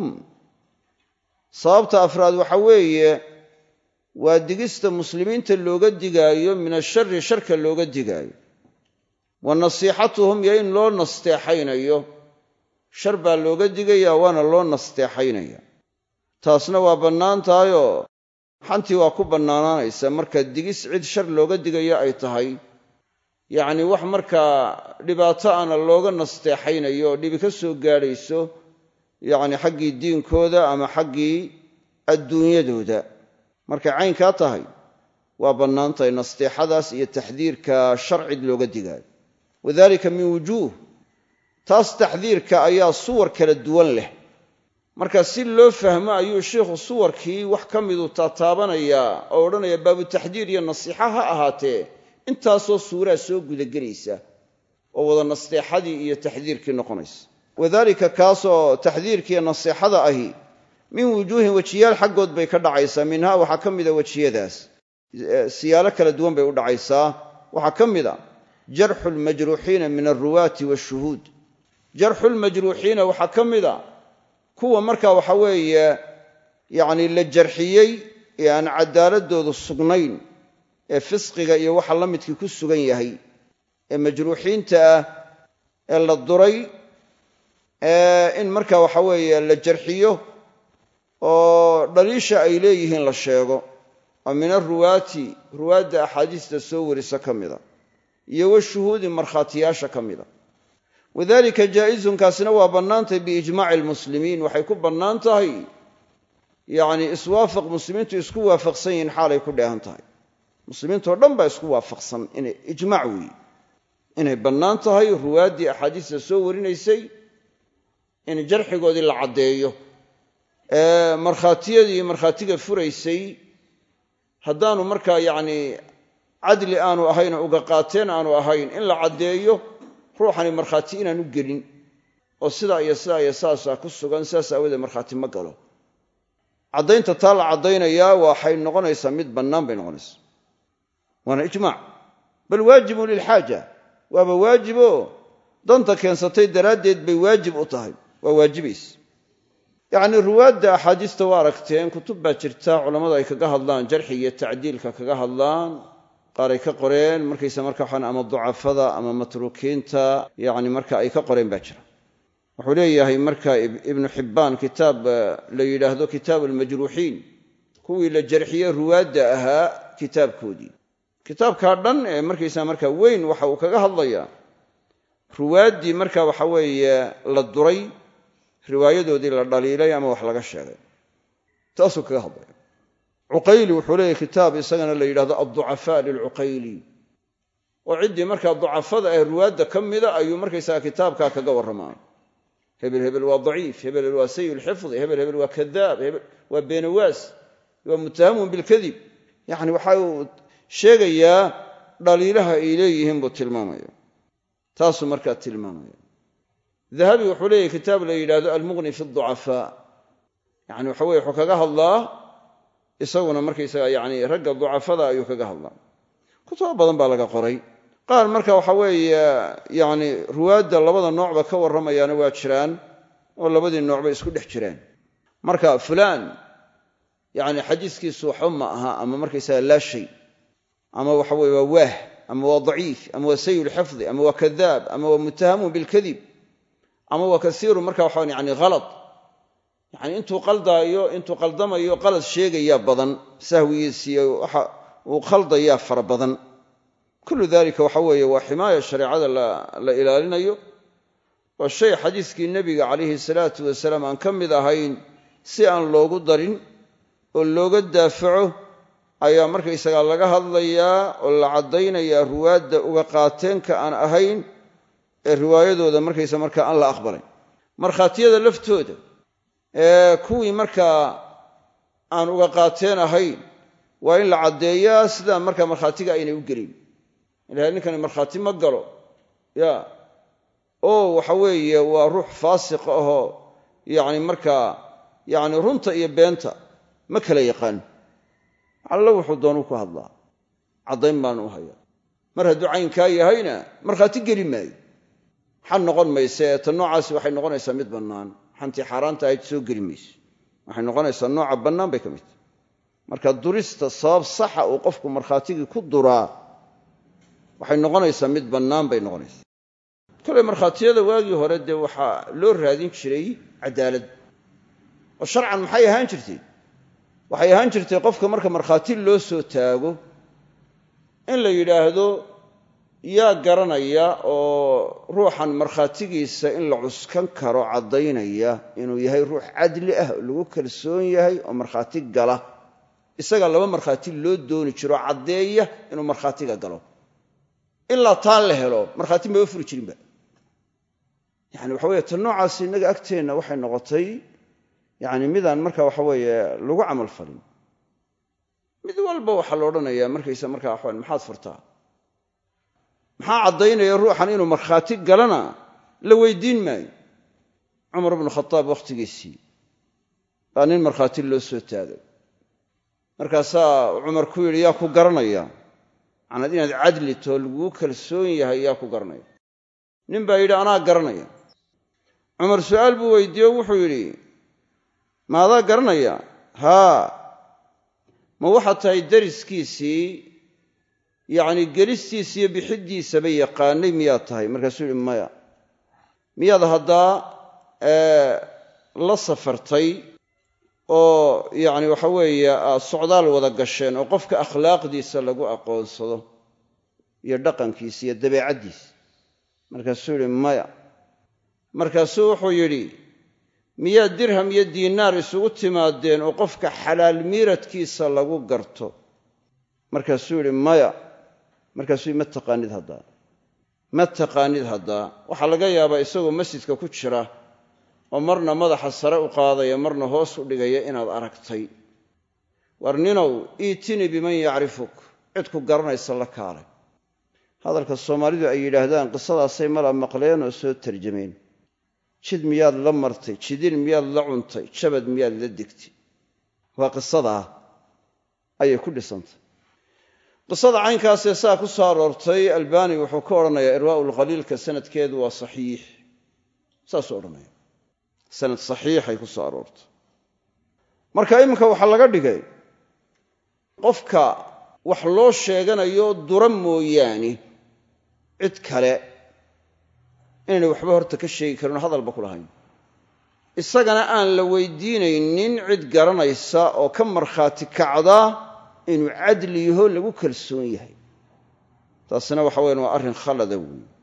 sababta afraad waxa weeye waa digista muslimiinta looga digaayo min ashari sharka looga digaayo wa nasiixatuhum iyo in loo nasteexaynayo shar baa looga digaya waana loo nasteexaynaya taasna waa bannaan tahayoo xantii waa ku bannaanaanaysa marka digis cid shar looga digayo ay tahay yacni wax markaa dhibaato ana looga nasteexaynayo oo dhibi ka soo gaadhayso yacni xaggii diinkooda ama xaggii adduunyadooda markay caynkaa tahay waa bannaan tahay nasteexadaas iyo taxdiirka shar cid looga digaayo wadalika min wujuuh taas taxdiirka ayaa suwar kala duwan leh marka si loo fahmo ayuu sheikhu suwarkii wax ka miduu taataabanayaa oo odhanaya baabutaxdiir iyo nasiixa ha ahaatee intaasoo suuraa soo gudagelaysa oo wada nasteexadii iyo taxdiirkii noqonaysa wadaalika kaasoo taxdiirkiiyo nasiixada ahi min wujuuhin wejiyaal xaggood bay ka dhacaysaa minhaa waxaa ka mida wejiyadaas siyaalo kala duwan bay u dhacaysaa waxaa ka mida jarxu lmajruuxiina min alruwaati waashuhuud jarxu lmajruuxiina waxaa ka mida kuwa markaa waxa weeye yacni la jarxiyey ee aan cadaaladoodu sugnayn ee fisqiga iyo waxa la midkii ku sugan yahay ee majruuxiinta ah ee la duray in markaa waxa weeye la jarxiyo oo dhaliisha ay leeyihiin la sheego oo min aruwaati ruwaadda axaadiista soo warisa ka mida iyo washuhuudi markhaatiyaasha ka mida wadalika jaa'izun kaasina waa bannaantahay biijmaaci almuslimiin waxay ku bannaan tahay yacni iswaafaq muslimiintu isku waafaqsan yihiin xaalay ku dheehan tahay muslimiintoo dhan baa isku waafaqsan inay ijmaac weeye inay bannaan tahay ruwaaddii axaadiista soo warinaysay in jarxigoodii la caddeeyo markhaatiyadii markhaatiga furaysay haddaanu markaa yacni cadli aanu ahayn oo uga qaateen aanu ahayn in la caddeeyo ruuxani markhaati inaanu gelin oo sidaa iyo sidaa iyo saasaa ku sugan sidaas aawadeed markhaati ma galo caddaynta taa la caddaynayaa waxay noqonaysaa mid bannaan bay noqonaysaa waana ijmaac bal waajibun lilxaaja waaba waajiboo danta keensatay daraaddeed bay waajib u tahay waa waajibaysa yacnii ruwaadda axaadiista waa aragteen kutub baa jirta culammadu ay kaga hadlaan jarxi iyo tacdiilka kaga hadlaan qaar ay ka qoreen markaysa marka waxaan ama ducafada ama matruukiinta yacni marka ay ka qoreen baa jira wuxuu leeyahay marka ibnu xibbaan kitaab la yidhaahdo kitaabu almajruuxiin kuwii la jarxiyey ruwaadda ahaa kitaabkoodii kitaabkaa dhan ee markaysa marka weyn waxa uu kaga hadlayaa ruwaaddii marka waxa weeye la duray riwaayadoodii la dhaliilay ama wax laga sheegay taasuu kaga hadlaya cuqayli wuxuu leeyahy kitaab isagana la yidhahdo adducafaa lilcuqayli oo ciddii markaa ducafada ee ruwaadda ka mida ayuu markaysaga kitaabkaa kaga warramaa hebel hebel waa daciif hebel hebel waa sayi lxifdi hebel hebel waa kadaab hebel waa beenawaas waa muttahamun bilkadib yacni waxa uu sheegayaa dhaliilaha ay leeyihiin buu tilmaamaya taasuu markaa tilmaamaya dahabi wuxuu leeyahy kitaab la yidhaahdo almughni fi ducafaa yani waxa weye wuxuu kaga hadlaa isaguna markaysaga yani ragga ducafada ayuu kaga hadlaa kutubo badan baa laga qoray qaar marka waxa weeye yani ruwaadda labada noocba ka warramayaana waa jiraan oo labadii noocba isku dhex jiraan marka fulaan yani xadiiskiisu waxba ma aha ama markaysaga laa shay ama waxa weye waa waah ama waa daciif ama waa sayi lxifdi ama waa kadaab ama waa muttahamun bilkadib ama waa kasiiru marka waxaa yani halad yani intuu qaldamayo qalad sheegayaa badan sahwigiisiiyo waxa uu khaldayaa fara badan kullu dalika waxa weeye waa ximaaya shareecada la ilaalinayo waa shay xadiiskii nebiga calayhi salaatu wasalaam aan ka mid ahayn si aan loogu darin oo looga daafaco ayaa markaysagaa laga hadlayaa oo la caddaynayaa ruwaadda uga qaateenka aan ahayn ee riwaayadooda markaysa markaa aan la aqbalayn markhaatiyada laftooda kuwii markaa aan uga qaateen ahayn waa in la caddeeyaa sidaa markaa markhaatiga aynay u gelin ilahay ninkani markhaati ma galo ya oo waxa weeye waa ruux faasiq ahoo yacni markaa yacni runta iyo beenta ma kala yaqaan alla wuxuu doonuu ku hadlaa caddayn baanu u hayaa mar hadduu caynkaa yahayna markhaati geli maayo xan noqon mayse ee ta noocaasi waxay noqonaysaa mid bannaan xantii xaaraanta ahayd soo geli mayso waxay noqonaysaa nooca bannaan bay ka mid tahay marka durista sabab saxa uu qofku markhaatigii ku duraa waxay noqonaysaa mid bannaan bay noqonaysaa kole markhaatiyada waagii hore dee waxaa loo raadin jiray cadaalad oo sharcan maxay ahaan jirtay waxay ahaan jirtay qofka marka markhaati loo soo taago in la yidhaahdo yaa garanaya oo ruuxan markhaatigiisa in la cuskan karo caddaynaya inuu yahay ruux cadli ah oo lagu kalsoon yahay oo markhaati gala isaga laba markhaati loo dooni jiro caddeeya inuu markhaatiga galo ilaa taa la helo markhaati maba furi jirinba yani waxa weye ta noocaasi innaga agteenna waxay noqotay yani midaan marka waxa weeye lagu camal falin mid walba waxaa la odhanayaa markaysa markaa waxaan maxaad furtaa maxaa caddaynaya ruuxan inuu markhaati galana la weydiin maayo cumar ibnu khataab wakhtigiisii baa nin markhaati loo soo taagay markaasaa cumar ku yidhi yaa ku garanaya macnaad inaad cadli too laguu kalsoon yahay yaa ku garanaya nin baa yidhi anaa garanaya cumar su'aal buu weydiiye o wuxuu yidhi maadaa garanaya haa ma waxaad tahay dariskiisii yacni gelistiisa iyo bixiddiisaba yaqaanay miyaad tahay markaasuu yidhi maya miyaad haddaa la safartay oo yacni waxa weeye aad socdaal wada gasheen oo qofka akhlaaqdiisa lagu aqoonsado iyo dhaqankiisa iyo dabeecaddiisa markaasuu yidhi maya markaasuu wuxuu yidhi miyaad dirham iyo diinaar isugu timaadeen oo qofka xalaal miiradkiisa lagu garto markaasuu yidhi maya markaasuu yidhi ma taqaanid haddaa waxaa laga yaabaa isagoo masjidka ku jira oo marna madaxa sare u qaadaya marna hoos u dhigaya inaad aragtay war ninow iitinii biman yacrifuk cid ku garanaysa la kaalay hadalka soomaalidu ay yidhaahdaan qisadaasay mala maqleen oo soo tarjameen jid miyaad la martay jidin miyaad la cuntay jabad miyaad la degtay waa qisadaa ayay ku dhisantay qisada caynkaasee saa ku soo aroortay albaani wuxuu ka odhanayaa irwaa'ulkhaliilka sanadkeedu waa saxiix saasuu odhanaya sanad saxiixay ku soo aroortay marka iminka waxaa laga dhigay qofka wax loo sheeganayo dura mooyaane cid kale inaynay waxba horta ka sheegi karin oo hadalba ku lahayn isagana aan la weydiinaynin cid garanaysa oo ka markhaati kacda inuu cadli yaho lagu kalsoon yahay taasina waxa weyan waa arrin khalada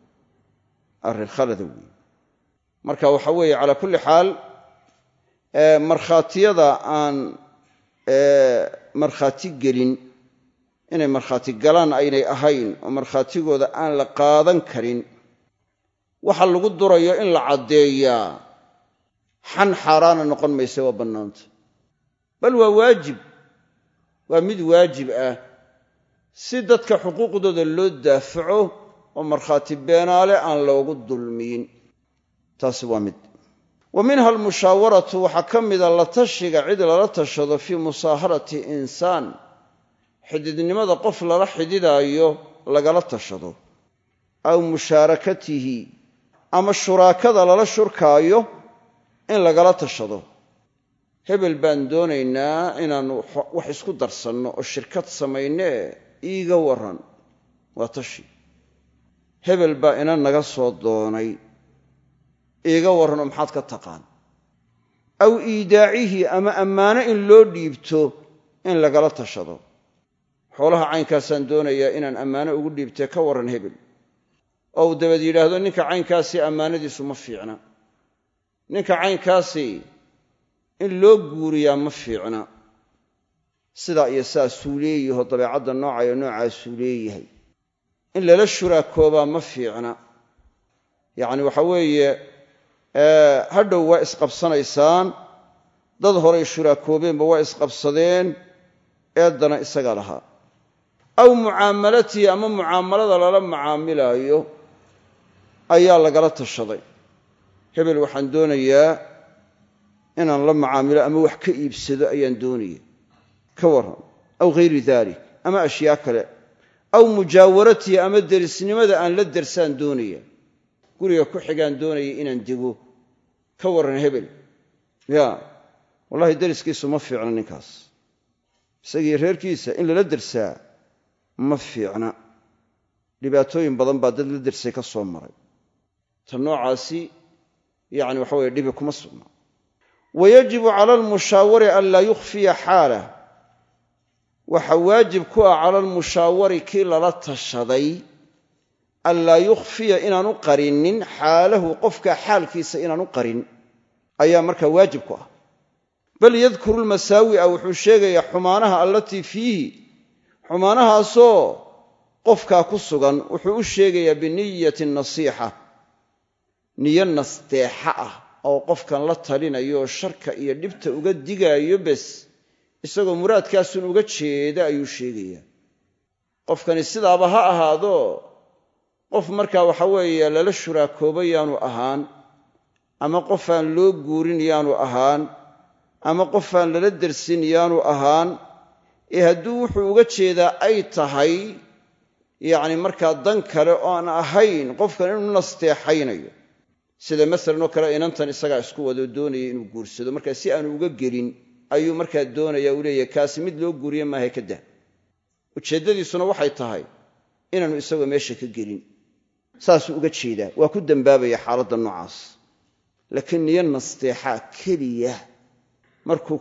weeye marka waxa weeye calaa kulli xaal markhaatiyada aan markhaati gelin inay markhaati galaan aynay ahayn oo markhaatigooda aan la qaadan karin waxa lagu durayo in la caddeeyaa xan xaaraana noqon mayse waa bannaanta bal waa waajib waa mid waajib ah si dadka xuquuqdooda loo daafaco oo markhaati beenaale aan loogu dulmiyin taasi waa mid wa minha almushaawaratu waxaa ka mida la tashiga cid lala tashado fii musaaharati insaan xididnimada qof lala xididaayo lagala tashado aw mushaarakatihi ama shuraakada lala shurkaayo in lagala tashado hebel baan doonaynaa inaannu wax isku darsanno oo shirkad samaynee iiga warran waa tashi hebel baa ina naga soo doonay iiga warran oo maxaad ka taqaan aw iidaacihi ama ammaano in loo dhiibto in lagala tashado xoolaha caynkaasaan doonayaa inaan ammaano ugu dhiibtee ka warran hebel oo uu dabeed yidhaahdo ninka caynkaasi ammaanadiisu ma fiicna, ninka caynkaasi in loo guuriyaa ma fiicna, sidaa iyo saasuu leeyaho dabeecadda noocayo noocaasuu leeyahay, in lala shuraakoobaa ma fiicna. yacni waxa weeye hadhow waa isqabsanaysaan, dad horay shuraakoobeenba waa isqabsadeen, eeddana isaga lahaa. aw mucaamalatii ama mucaamalada lala macaamilaayo ayaa lagala tashaday. hebel waxaan doonayaa inaan la macaamilo ama wax ka iibsado ayaan doonaya, ka warran. aw hayri daalik, ama ashyaa kale. aw mujaawaratii ama derisnimada aan la dersaan doonaya, guriga ku xigaan doonaya inaan dego, ka warran hebel. ya wallahi deriskiisu ma fiicna ninkaas, isagii reerkiisa in lala dersaa ma fiicna. dhibaatooyin badan baa dad la dersay ka soo maray, ta noocaasi yacni waxa weye dhibi kuma sugna. wayajibu cala almushaawari an laa yukhfiya xaalah, waxa waajib ku ah cala almushaawari kii lala tashaday an laa yukhfiya inaanu qarinin xaalahu, qofka xaalkiisa inaanu qarin ayaa markaa waajib ku ah. bal yadkuru lmasaawi'a, wuxuu sheegayaa xumaanaha allatii fiihi, xumaanahaasoo qofkaa ku sugan wuxuu u sheegayaa biniyati nasiixa, niyo nasteexa ah oo qofkan la talinayo oo sharka iyo dhibta uga digaayo bes, isagoo muraadkaasun uga jeeda ayuu sheegayaa. qofkani sidaaba ha ahaado, qof markaa waxa weeye lala shuraakooba yaanu ahaan, ama qof aan loo guurin yaanu ahaan, ama qof aan lala dersin yaanu ahaan, ee hadduu wuxuu uga jeedaa ay tahay yacni markaa dan kale oo aan ahayn qofkan inuu nasteexaynayo, sida masalan oo kale inantan isagaa isku wado doonaya inuu guursado, markaa si aanu uga gelin ayuu markaa doonaya, uu leeyahay kaasi mid loo guuriye maaha ka dah. ujeeddadiisuna waxay tahay inaanu isagoo meesha ka gelin, saasuu uga jeedaa, waa ku dembaabaya xaaladda noocaas. laakiin niyo nasteexaa keliya markuu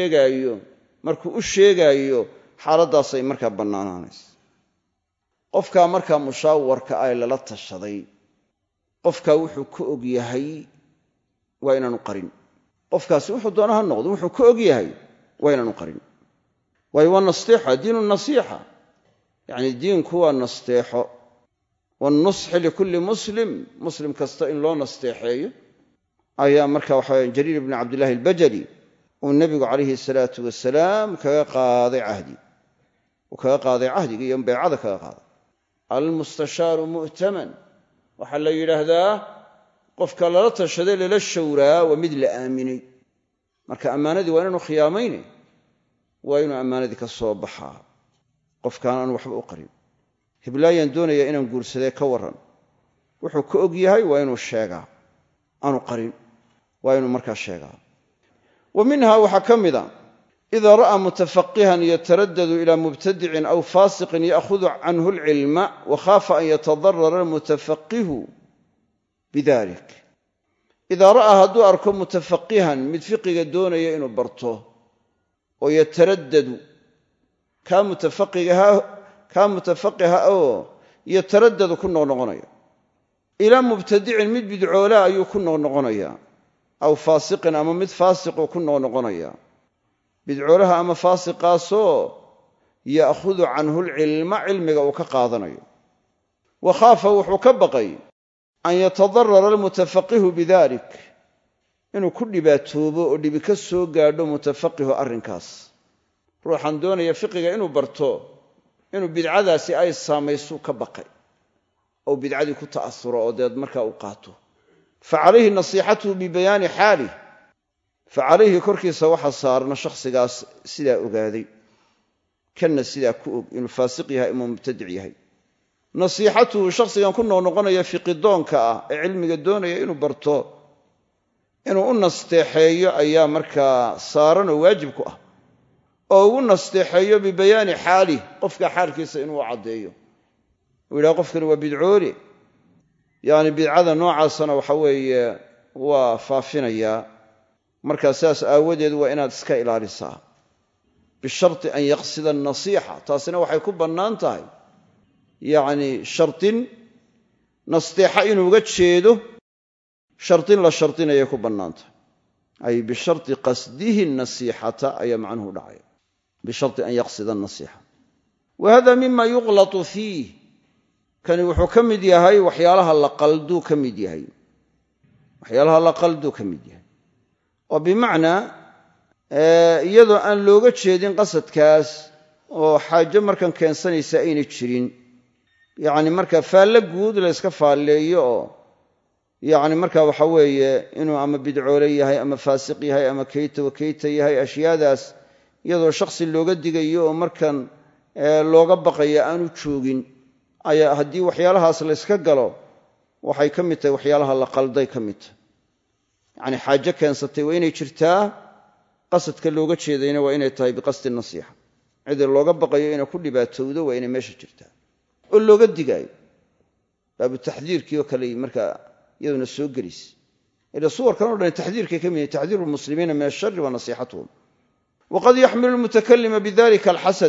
u sheegaayo xaaladdaasay markaa bannaanaanaysa. qofkaa markaa mushaawarka ah lala tashaday, qofkaa wuxuu ka og yahay waa inaanu qarin. qofkaasi wuxuu doona ha noqdo, wuxuu ka og yahay waa inaanu qarin. waayo waa nasteexa, diinu nasiixa, yacni diinku waa nasteexo. wannusxi likulli muslim kasta in loo nasteexeeyo ayaa marka waxaa jariir ibni cabdillaahi albajali uu nebigu calayhi salaatu wasalaam kaga qaaday cahdigii iyo baycada kaga qaaday. almustashaaru mu'taman, waxaa la yidhaahdaa qofka lala tashaday lala shawraa waa mid la aaminay. marka ammaanadii waa inaanu khiyaamayne, waa inuu ammaanadii ka soo baxaa, qofkaan aan waxba u qarin. hiblaayaan doonaya inaan guursadee ka warran, wuxuu ka og yahay waa inuu sheegaa, aanu qarin, waa inuu markaa sheegaa. wa minhaa waxaa ka mida idaa ra'aa mutafaqihan yataradadu ilaa mubtadicin aw faasiqin ya'hudu canhu alcilma wa khaafa an yatadarara almutafaqihu bidalik. idaa ra'aa hadduu arko mutafaqihan mid fiqiga doonaya inuu barto oo yataradadu kaa mutafaqiha oo yataradadu ku noqnoqonaya, ilaa mubtadicin mid bidcoolaa ayuu ku noqnoqonayaa, aw faasiqin ama mid faasiquu ku noqnoqonaya. bidcoolaha ama faasiqaasoo ya'hudu canhu alcilma, cilmiga uu ka qaadanayo. wa khaafa wuxuu ka baqay an yatadarara almutafaqihu bidalik, inuu ku dhibaatoobo oo dhibi ka soo gaadho mutafaqihu arrinkaas. ruuxan doonaya fiqiga inuu barto, inuu bidcadaasi ay saamaysuu ka baqay oo bidcadii ku ta'asuro oo deed markaa uu qaato. fa calayhi nasiixatuhu bibayaani xaalih, fa calayhi korkiisa waxaa saarna shakhsigaas sidaa ogaaday, kanna sidaa ku og inuu faasiq yahay ama mubtadic yahay. nasiixatuhu shakhsigan ku noqnoqonaya fiqidoonka ah ee cilmiga doonaya inuu barto, inuu u nasteexeeyo ayaa markaa saaran oo waajib ku ah, oo ugu nasteexeeyo bibayaani xaalih, qofka xaalkiisa inuu caddeeyo. uu yidhaha qofkani waa bidcoole, yacni bidcada noocaasana waxa weeye waa faafinayaa, markaa saas aawadeed waa inaad iska ilaalisaa. bisharti an yaqsida annasiixa taasina waxay ku bannaan tahay yacni shardin nasteexa inuuga jeedo shardin la shardinayay ku bannaan tahay ay bisharti qasdihi nasiixata ayaa macnuhu dhacaya bisharti an yaqsida annasiixa wa hada mima yuqlatu fiih kani wuxuu ka mid yahay waxyaalaha la qalduu ka mid yahay waxyaalaha la qalduu ka mid yahay oo bimacnaa iyadoo aan looga jeedin qasadkaas oo xaajo markan keensanaysa ayna jirin yacni marka faallo guud la yska faalleeyo oo yacni marka waxa weeye inuu ama bidcoole yahay ama faasiq yahay ama kayta wa kayta yahay ashyaadaas iyadoo shakhsi looga digayo oo markan looga baqaya aanu joogin ayaa haddii waxyaalahaas la yska galo waxay ka mid tahay waxyaalaha la qalday ka mid tahay yacni xaajo keensatay waa inay jirtaa qasadka looga jeedayna waa inay tahay biqasdi nasiixa cidii looga baqayo inay ku dhibaatowdo waa inay meesha jirtaa oo looga digaayo baabu taxdiirkii oo kale markaa iyaduna soo gelaysa ila suwarkan o dhan taxdiirkay ka mid yahay taxdiiru lmuslimiina min ashari wa nasiixatuhum waqad yaxmilu almutakalima bidalika alxasad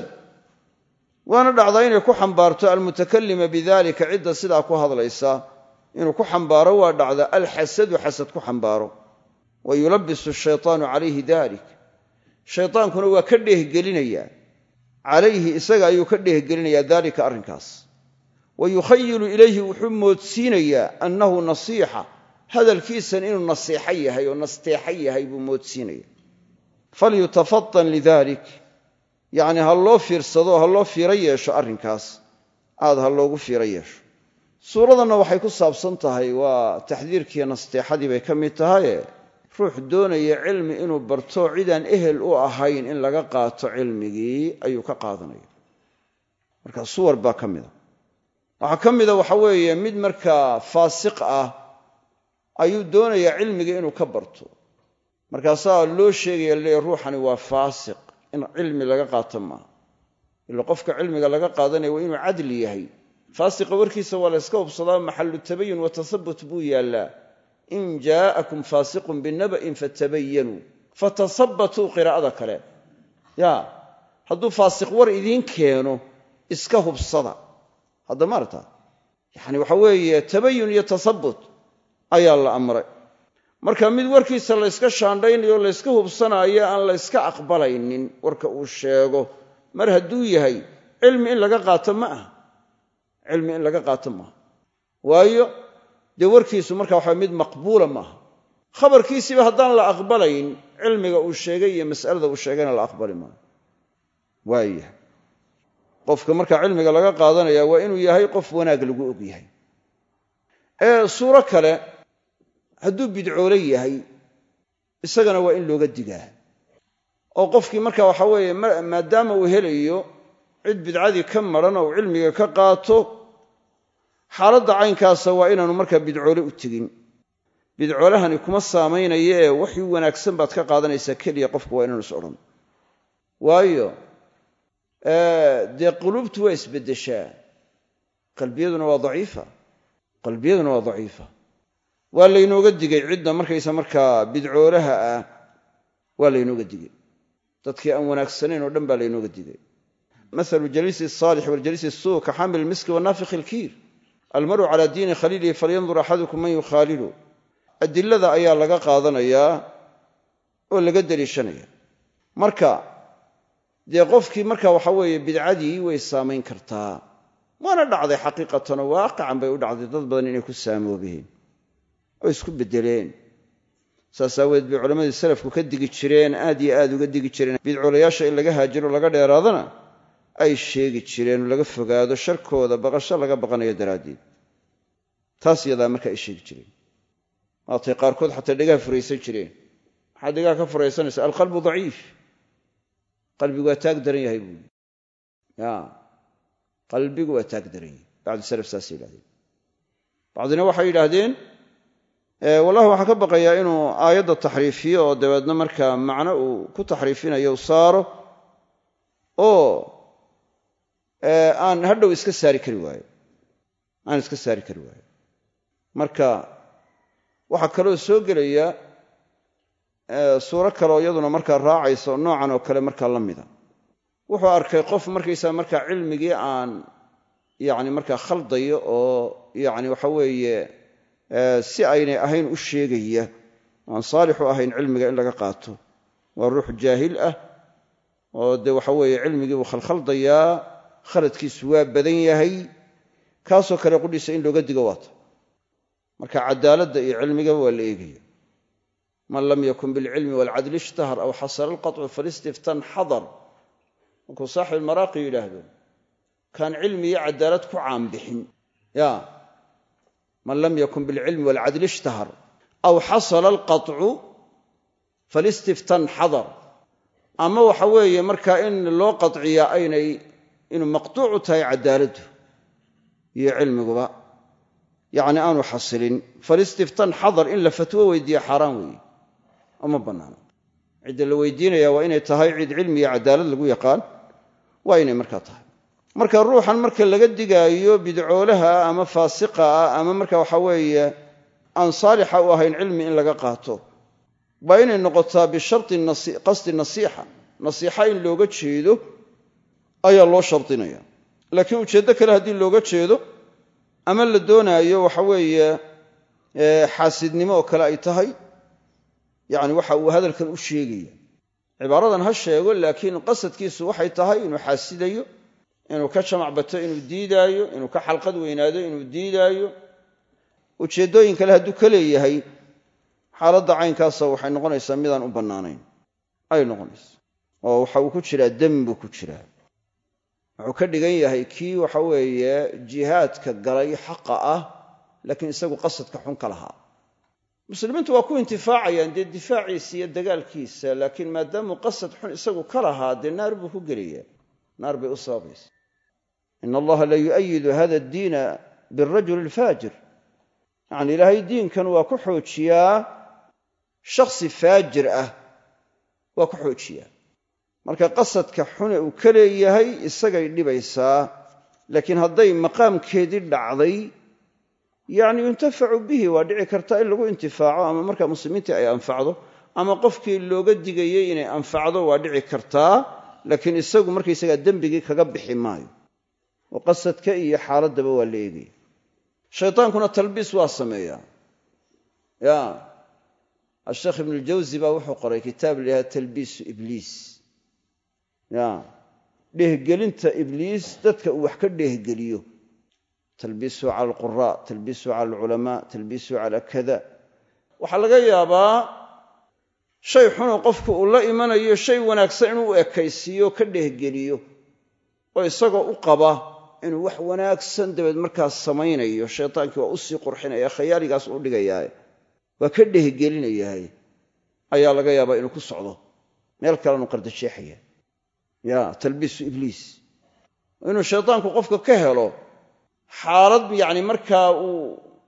waana dhacdaa inay ku xambaarto almutakalima bidalika cidda sidaa ku hadlaysa inuu ku xambaaro waa dhacda alxasadu xasad ku xambaaro wa yulabisu ashaytaanu calayhi dalik shaytaankuna waa ka dheehgelinayaa calayhi isaga ayuu ka dheehgelinayaa daalika arrinkaas wa yukhayilu ilayhi wuxuu moodsiinayaa annahu nasiixa hadalkiisan inuu nasiixo yahay oo nasteexo yahay buu moodsiinaya falyutafatan lidalik yacni ha loo fiirsado ha loo fiiro yeesho arrinkaas aad ha loogu fiiro yeesho suuradanna waxay ku saabsan tahay waa taxdiirkiiyo nasteexadii bay ka mid tahaye ruux doonaya cilmi inuu barto cidaan ehel u ahayn in laga qaato cilmigii ayuu ka qaadanaya marka suwar baa ka mida waxaa ka mida waxa weeye mid markaa faasiq ah ayuu doonayaa cilmigii inuu ka barto markaasaa loo sheegaya laleeya ruuxani waa faasiq in cilmi laga qaato maaha ila qofka cilmiga laga qaadanaya waa inuu cadli yahay faasiqa warkiisa waa la yska hubsadaa maxallu tabayun wa tasabut buu yaallaa in jaa'akum faasiqun binaba'in fatabayanuu fatasabbatuu qiraa'ada kale hadduu faasiq war idiin keeno iska hubsada hadda maarta yacni waxa weeye tabayun iyo tasabbut ayaa la amray marka mid warkiisa la yska shaandhaynayo la yska hubsanaayo aan la yska aqbalaynin warka uu sheego mar hadduu yahay cilmi in laga qaato ma aha cilmi in laga qaato maaha waayo dee warkiisu marka waxa mid maqbuula maaha khabarkiisiiba haddaan la aqbalayn cilmiga uu sheegay iyo mas'alada uu sheegayna la aqbali maayo waayahay qofka marka cilmiga laga qaadanaya waa inuu yahay qof wanaag lagu og yahay suuro kale hadduu bidcoole yahay isagana waa in looga digaa oo qofkii marka waxa weeye maadaama uu helayo cid bidcadii ka maran oo cilmiga ka qaato xaaladda caynkaasa waa inaanu markaa bidcoole u tegin bidcoolahani kuma saamaynaya ee waxii wanaagsan baad ka qaadanaysaa keliya qofku waa inaanu is odhan waayo dee quluubtu waa isbeddeshaa qalbiyaduna waa daciifa waa laynooga digay cidda markaysa markaa bidcoolaha ah waa laynooga digay dadkii aan wanaagsanayn oo dhan baa laynooga digay mahalu jaliisi asaalix waljaliisi asuu ka xaamil ilmiski wanaafikhi ilkiir almaru calaa diini khaliilihi falyandur axadukum man yukhaalilu adilada ayaa laga qaadanayaa oo laga deliishanaya marka dee qofkii marka waxa weeye bidcadii way saamayn kartaa waana dhacday xaqiiqatanoo waaqican bay u dhacday dad badan inay ku saamoobeen oo isku beddeleen saas aaweed bay culammadii salafku ka digi jireen aad iyo aad uga digi jireen bidcoolayaasha in laga haajiro laga dheeraadana ay sheegi jireen oo laga fogaado sharkooda baqasho laga baqanayo daraaddeed taas yadaa marka ay sheegi jireen maatay qaarkood xataa dhegaha furaysan jireen maxaad dhegaha ka furaysanaysa alqalbu daciif qalbigu waa taag daran yahay buuli qalbigu waa taag daran yahay bacdu salaf saasay yidhahdeen bacdina waxay yidhaahdeen wallahi waxaan ka baqayaa inuu aayadda taxriifiyo oo dabeedna markaa macno uu ku taxriifinayo u saaro oo aan hadhow iska saari kari waayo marka waxaa kaloo soo gelaya suuro kaleoo iyaduna markaa raacaysa oo noocan oo kale markaa la mida wuxuu arkay qof markaysaa markaa cilmigii aan yacni markaa khaldayo oo yacni waxa weeye si aynay ahayn u sheegaya aan saalix u ahayn cilmiga in laga qaato waa ruux jaahil ah oo dee waxa weeye cilmigii buu khalkhaldayaa khaladkiisu waa badan yahay kaasoo kale qudhiisa in looga digo waata marka cadaaladda iyo cilmigaba waa la eegaya man lam yakun bilcilmi waalcadli ishtahar aw xasala alqaطcu falistiftan xadar markuu saaxib almaraaqi yidhaahdo kaan cilmi iyo cadaalad ku caanbixin ya man lam yakun bilcilmi waalcadli ishtahar aw xasala alqaطcu falistiftan xadar ama waxa weeye markaa in loo qaطciyaa aynay inuu maqtuucu tahay cadaaladdu iyo cilmiguba yacni aanu xasilin falistiftan xadar in la fatwo weydiiya xaaraan weeye oma bannaano cidda la weydiinaya waa inay tahay cid cilmi iyo cadaalad lagu yaqaan waa inay markaa tahay marka ruuxan marka laga digaayo bidcoolaha ama faasiqa ah ama marka waxa weeye aan saalixa u ahayn cilmi in laga qaato baa inay noqotaa bisharti qasdi nasiixa in looga jeedo ayaa loo shardinaya laakiin ujeeddo kale haddii looga jeedo ama la doonaayo waxa weeye xaasidnimo oo kale ay tahay yacni waxa uu hadalkan u sheegaya cibaaradan ha sheego laakiin qasadkiisu waxay tahay inuu xaasidayo inuu ka jamac bato inuu diidaayo inuu ka xalqad weynaado inuu diidaayo ujeeddooyin kale hadduu ka leeyahay xaaladda caynkaasa waxay noqonaysaa midaan u bannaanayn ay noqonaysa oo waxa uu ku jiraa demi buu ku jiraa wuxuu ka dhigan yahay kii waxa weeye jihaadka galay xaqa ah laakiin isagu qasadka xun ka lahaa muslimiintu waa ku intifaacayaan dee difaaciisa iyo dagaalkiisa laakiin maadaamuu qasad xun isagu ka lahaa dee naar buu ku gelaya naar bay u sababaysa ina allaha la yu'ayidu hada addiina birajuli alfaajir yacni ilaahay diinkan waa ku xoojiyaa shakhsi faajir ah waa ku xoojiyaa marka qasadka xune uu ka leeyahay isagay dhibaysaa laakiin hadday maqaamkeedii dhacday yacni yuntafacu bihi waa dhici kartaa in lagu intifaaco ama markaa muslimiintii ay anfacdo ama qofkii looga digayey inay anfacdo waa dhici kartaa laakiin isagu markaysagaa dembigii kaga bixi maayo oo qasadka iyo xaaladdaba waa la eegaya shaytaankuna talbiis waa sameeyaa ya asheekh ibnuljawsi baa wuxuu qoray kitaab la yidhaha talbiisu ibliis ya dheehgelinta ibliis dadka uu wax ka dheehgeliyo talbiisu cala alquraa talbiisu cala alculamaa talbiisu cala kada waxaa laga yaabaa shay xunoo qofku uu la imanayo shay wanaagsan inuu u ekaysiiyo ka dheehgeliyo oo isagoo u qaba inuu wax wanaagsan dabeed markaas samaynayo shaytaankii waa u sii qurxinaya khayaaligaas u dhigayaa waa ka dheehgelinayahay ayaa laga yaabaa inuu ku socdo meel kalenu qardajeexaya ya talbiisu ibliis inuu shaytaanku qofka ka helo xaalad yacni markaa uu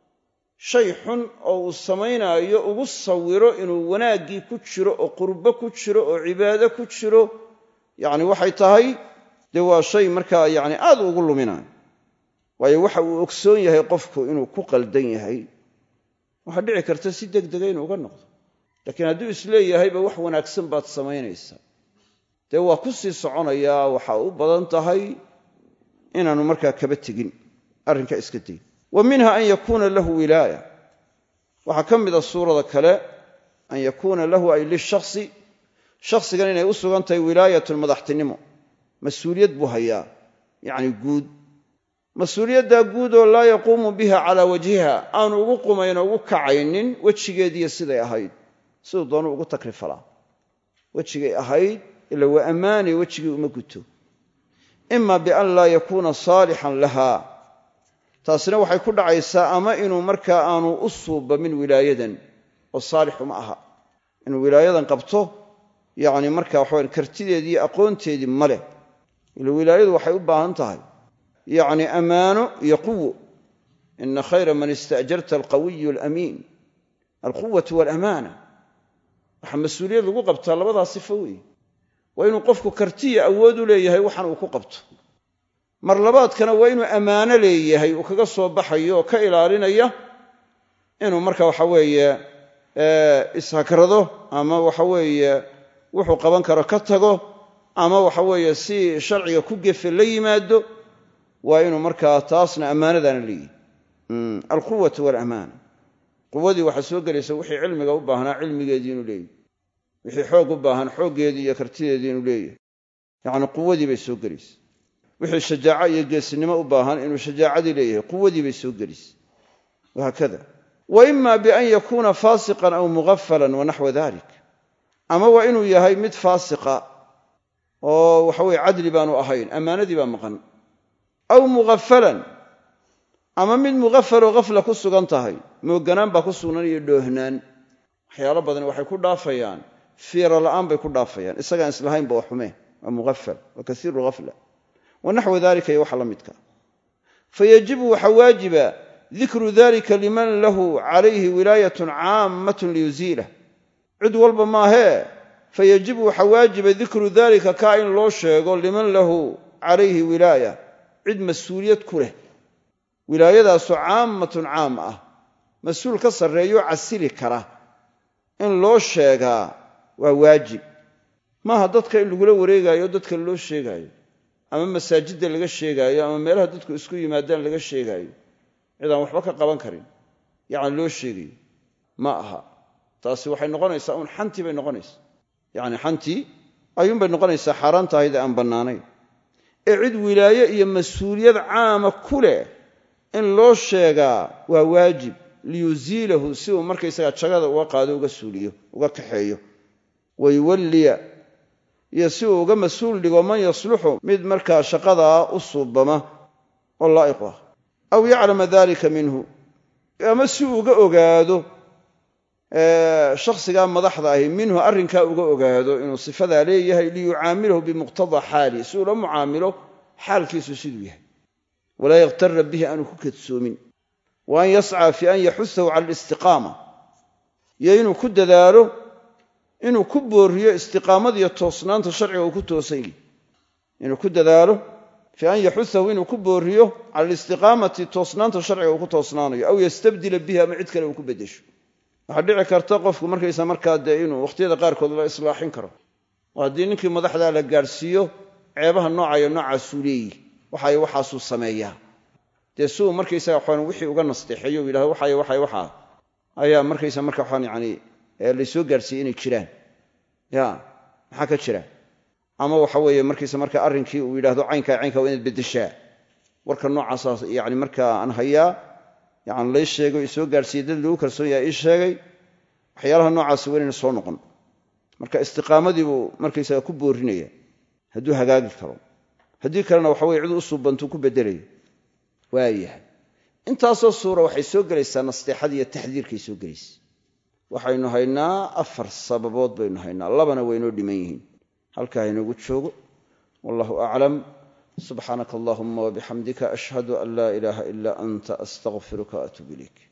shay xun oo uu samaynaayo ugu sawiro inuu wanaaggii ku jiro oo qurbo ku jiro oo cibaado ku jiro yacni waxay tahay dee waa shay markaa yacni aad ugu luminayo waayo waxa uu ogsoon yahay qofku inuu ku qaldan yahay waxaa dhici karta si degdega inuu uga noqdo laakiin hadduu isleeyahayba wax wanaagsan baad samaynaysaa dee waa ku sii soconayaa waxa u badan tahay inaanu markaa kaba tegin arrinka iska dayn wa minha an yakuuna lahu wilaaya waxaa ka mida suurada kale an yakuuna lahu ay lishakhsi shakhsigan inay u sugan tahay wilaayatu madaxtinimo mas-uuliyad buu hayaa yacni guud mas-uuliyaddaa guud oo laa yaquumu biha calaa wajhiha aanu ugu qumayn oo ugu kacaynin wejigeediiyo siday ahayd siduu doonu ugu takrifalaa wejigay ahayd ila waa ammaanay wejigii uma guto ima bian laa yakuuna saalixan laha taasina waxay ku dhacaysaa ama inuu markaa aanu u suubamin wilaayadan oo saalix uma aha inuu wilaayadan qabto yacni markaa waxaweyn kartideedii iyo aqoonteedii ma leh ila wilaayadu waxay u baahan tahay yacni ammaano iyo quwo ina khayra man ista'jarta alqawiyu alamiin alquwatu waalamaana waxaa mas-uuliyad lagu qabtaa labadaa sifo weeye waa inuu qofku kartiya awood u leeyahay waxan uu ku qabto mar labaadkana waa inuu ammaano leeyahay uu kaga soo baxayo oo ka ilaalinaya inuu marka waxa weeye ishakrado ama waxa weeye wuxuu qaban karo ka tago ama waxa weeye si sharciga ku gefe la yimaado waa inuu markaa taasna ammaanadaana leeyahy alquwatu waalamaan quwadii waxaa soo gelaysa wixii cilmiga u baahnaa cilmigeedii inuu leeyahy wixii xoog u baahan xooggeedii iyo kartideedii inuu leeyahay yacni quwadii bay soo gelaysa wixii shajaaco iyo geesinimo u baahan inuu shajaacadii leeyahay quwadii bay soo gelaysa wahaakada wa ima bian yakuuna faasiqan aw mughafalan wanaxwa dalik ama waa inuu yahay mid faasiqa oo waxa weye cadli baanu ahayn ammaanadii baa maqan aw mughafalan ama mid mughafaloo ghafla ku sugan tahay mooganaan baa ku sugnan iyo dhoohnaan waxyaalo badan waxay ku dhaafayaan fiira la'aan bay ku dhaafayaan isagaan islahaynba waa xumeen waa mughafal waa kasiiru ghafla wanaxwa dalika iyo waxa la midka fayajibu waxa waajiba dikru dalika liman lahu calayhi wilaayatun caammatun liyuziilah cid walba maahee fayajibu waxa waajiba dikru dalika kaa in loo sheego liman lahu calayhi wilaaya cid mas-uuliyad ku leh wilaayadaasoo caammatun caam ah mas-uul ka sarreeyo casili kara in loo sheegaa waa waajib maaha dadka in lagula wareegaayo dadka loo sheegaayo ama masaajidda laga sheegaayo ama meelaha dadku isku yimaadaan laga sheegaayo cidaan waxba ka qaban karin yacni loo sheegayo ma aha taasi waxay noqonaysaa uun xantii bay noqonaysaa yacni xantii ayuunbay noqonaysaa xaaraan tahayda aan bannaanayn ee cid wilaaye iyo mas-uuliyad caama ku leh in loo sheegaa waa waajib liyuziilahu si uu markaysagaa jagada uga qaado uga suuliyo uga kaxeeyo wayuwalliya iyo si uu uga mas-uul dhigo man yasluxu mid markaa shaqadaa u suubama oo laa'iq ah aw yaclama dalika minhu ama si uu uga ogaado shakhsigaa madaxda ahi minhu arrinkaa uga ogaado inuu sifadaa leeyahay liyucaamilahu bimuqtada xaali si uu la mucaamilo xaalkiisu siduu yahay walaa yakhtara bihi aanu ku kadsoomin wa an yascaa fi an yaxusahu cala alistiqaama iyo inuu ku dadaalo inuu ku booriyo istiqaamadiiyo toosnaanta sharciga uu ku toosan yahy inuu ku dadaalo fi an yaxusahu inuu ku booriyo cala alistiqaamati toosnaanta sharciga uu ku toosnaanayo aw yastabdila bihi ama cid kale uu ku beddesho waxaa dhici karta qofku markaysa markaa dee inuu wakhtiyada qaarkood la islaaxin karo oo haddii ninkii madaxdaa la gaadhsiiyo ceebaha noocayo noocaasuu leeyihi waxay waxaasuu sameeyaa dee si uu markaysaga waxaan wixii uga nasteexeeyo u yidhahdo waxaa ayaa markaysa marka waxaan yacni laysoo gaadhsiiyey inay jiraan ya maxaa ka jira ama waxa weeye markaysa marka arrinkii uu yidhahdo caynkaa waa inaad beddeshaa warka noocaasaas yacni markaa aan hayaa yacni lay sheego isoo gaadhsiiyey dad lagu kalsoon yahay ii sheegay waxyaalaha noocaasi waa inayna soo noqon marka istiqaamadii buu markaysaga ku boorinaya hadduu hagaagi karo haddii kalena waxa weye cid u suubantuu ku beddelaya waayahay intaasoo suura waxay soo gelaysaa nasteexadii iyo taxdiirkay soo gelaysa waxaynu haynaa 4 sababood baynu haynaa 2na waynoo dhiman yihiin halkaa inoogu joogo wallahu aclam subxaanaka allahuma wabixamdika ashhadu an laa ilaaha ilaa anta astaqfiruka waatuubu ilayk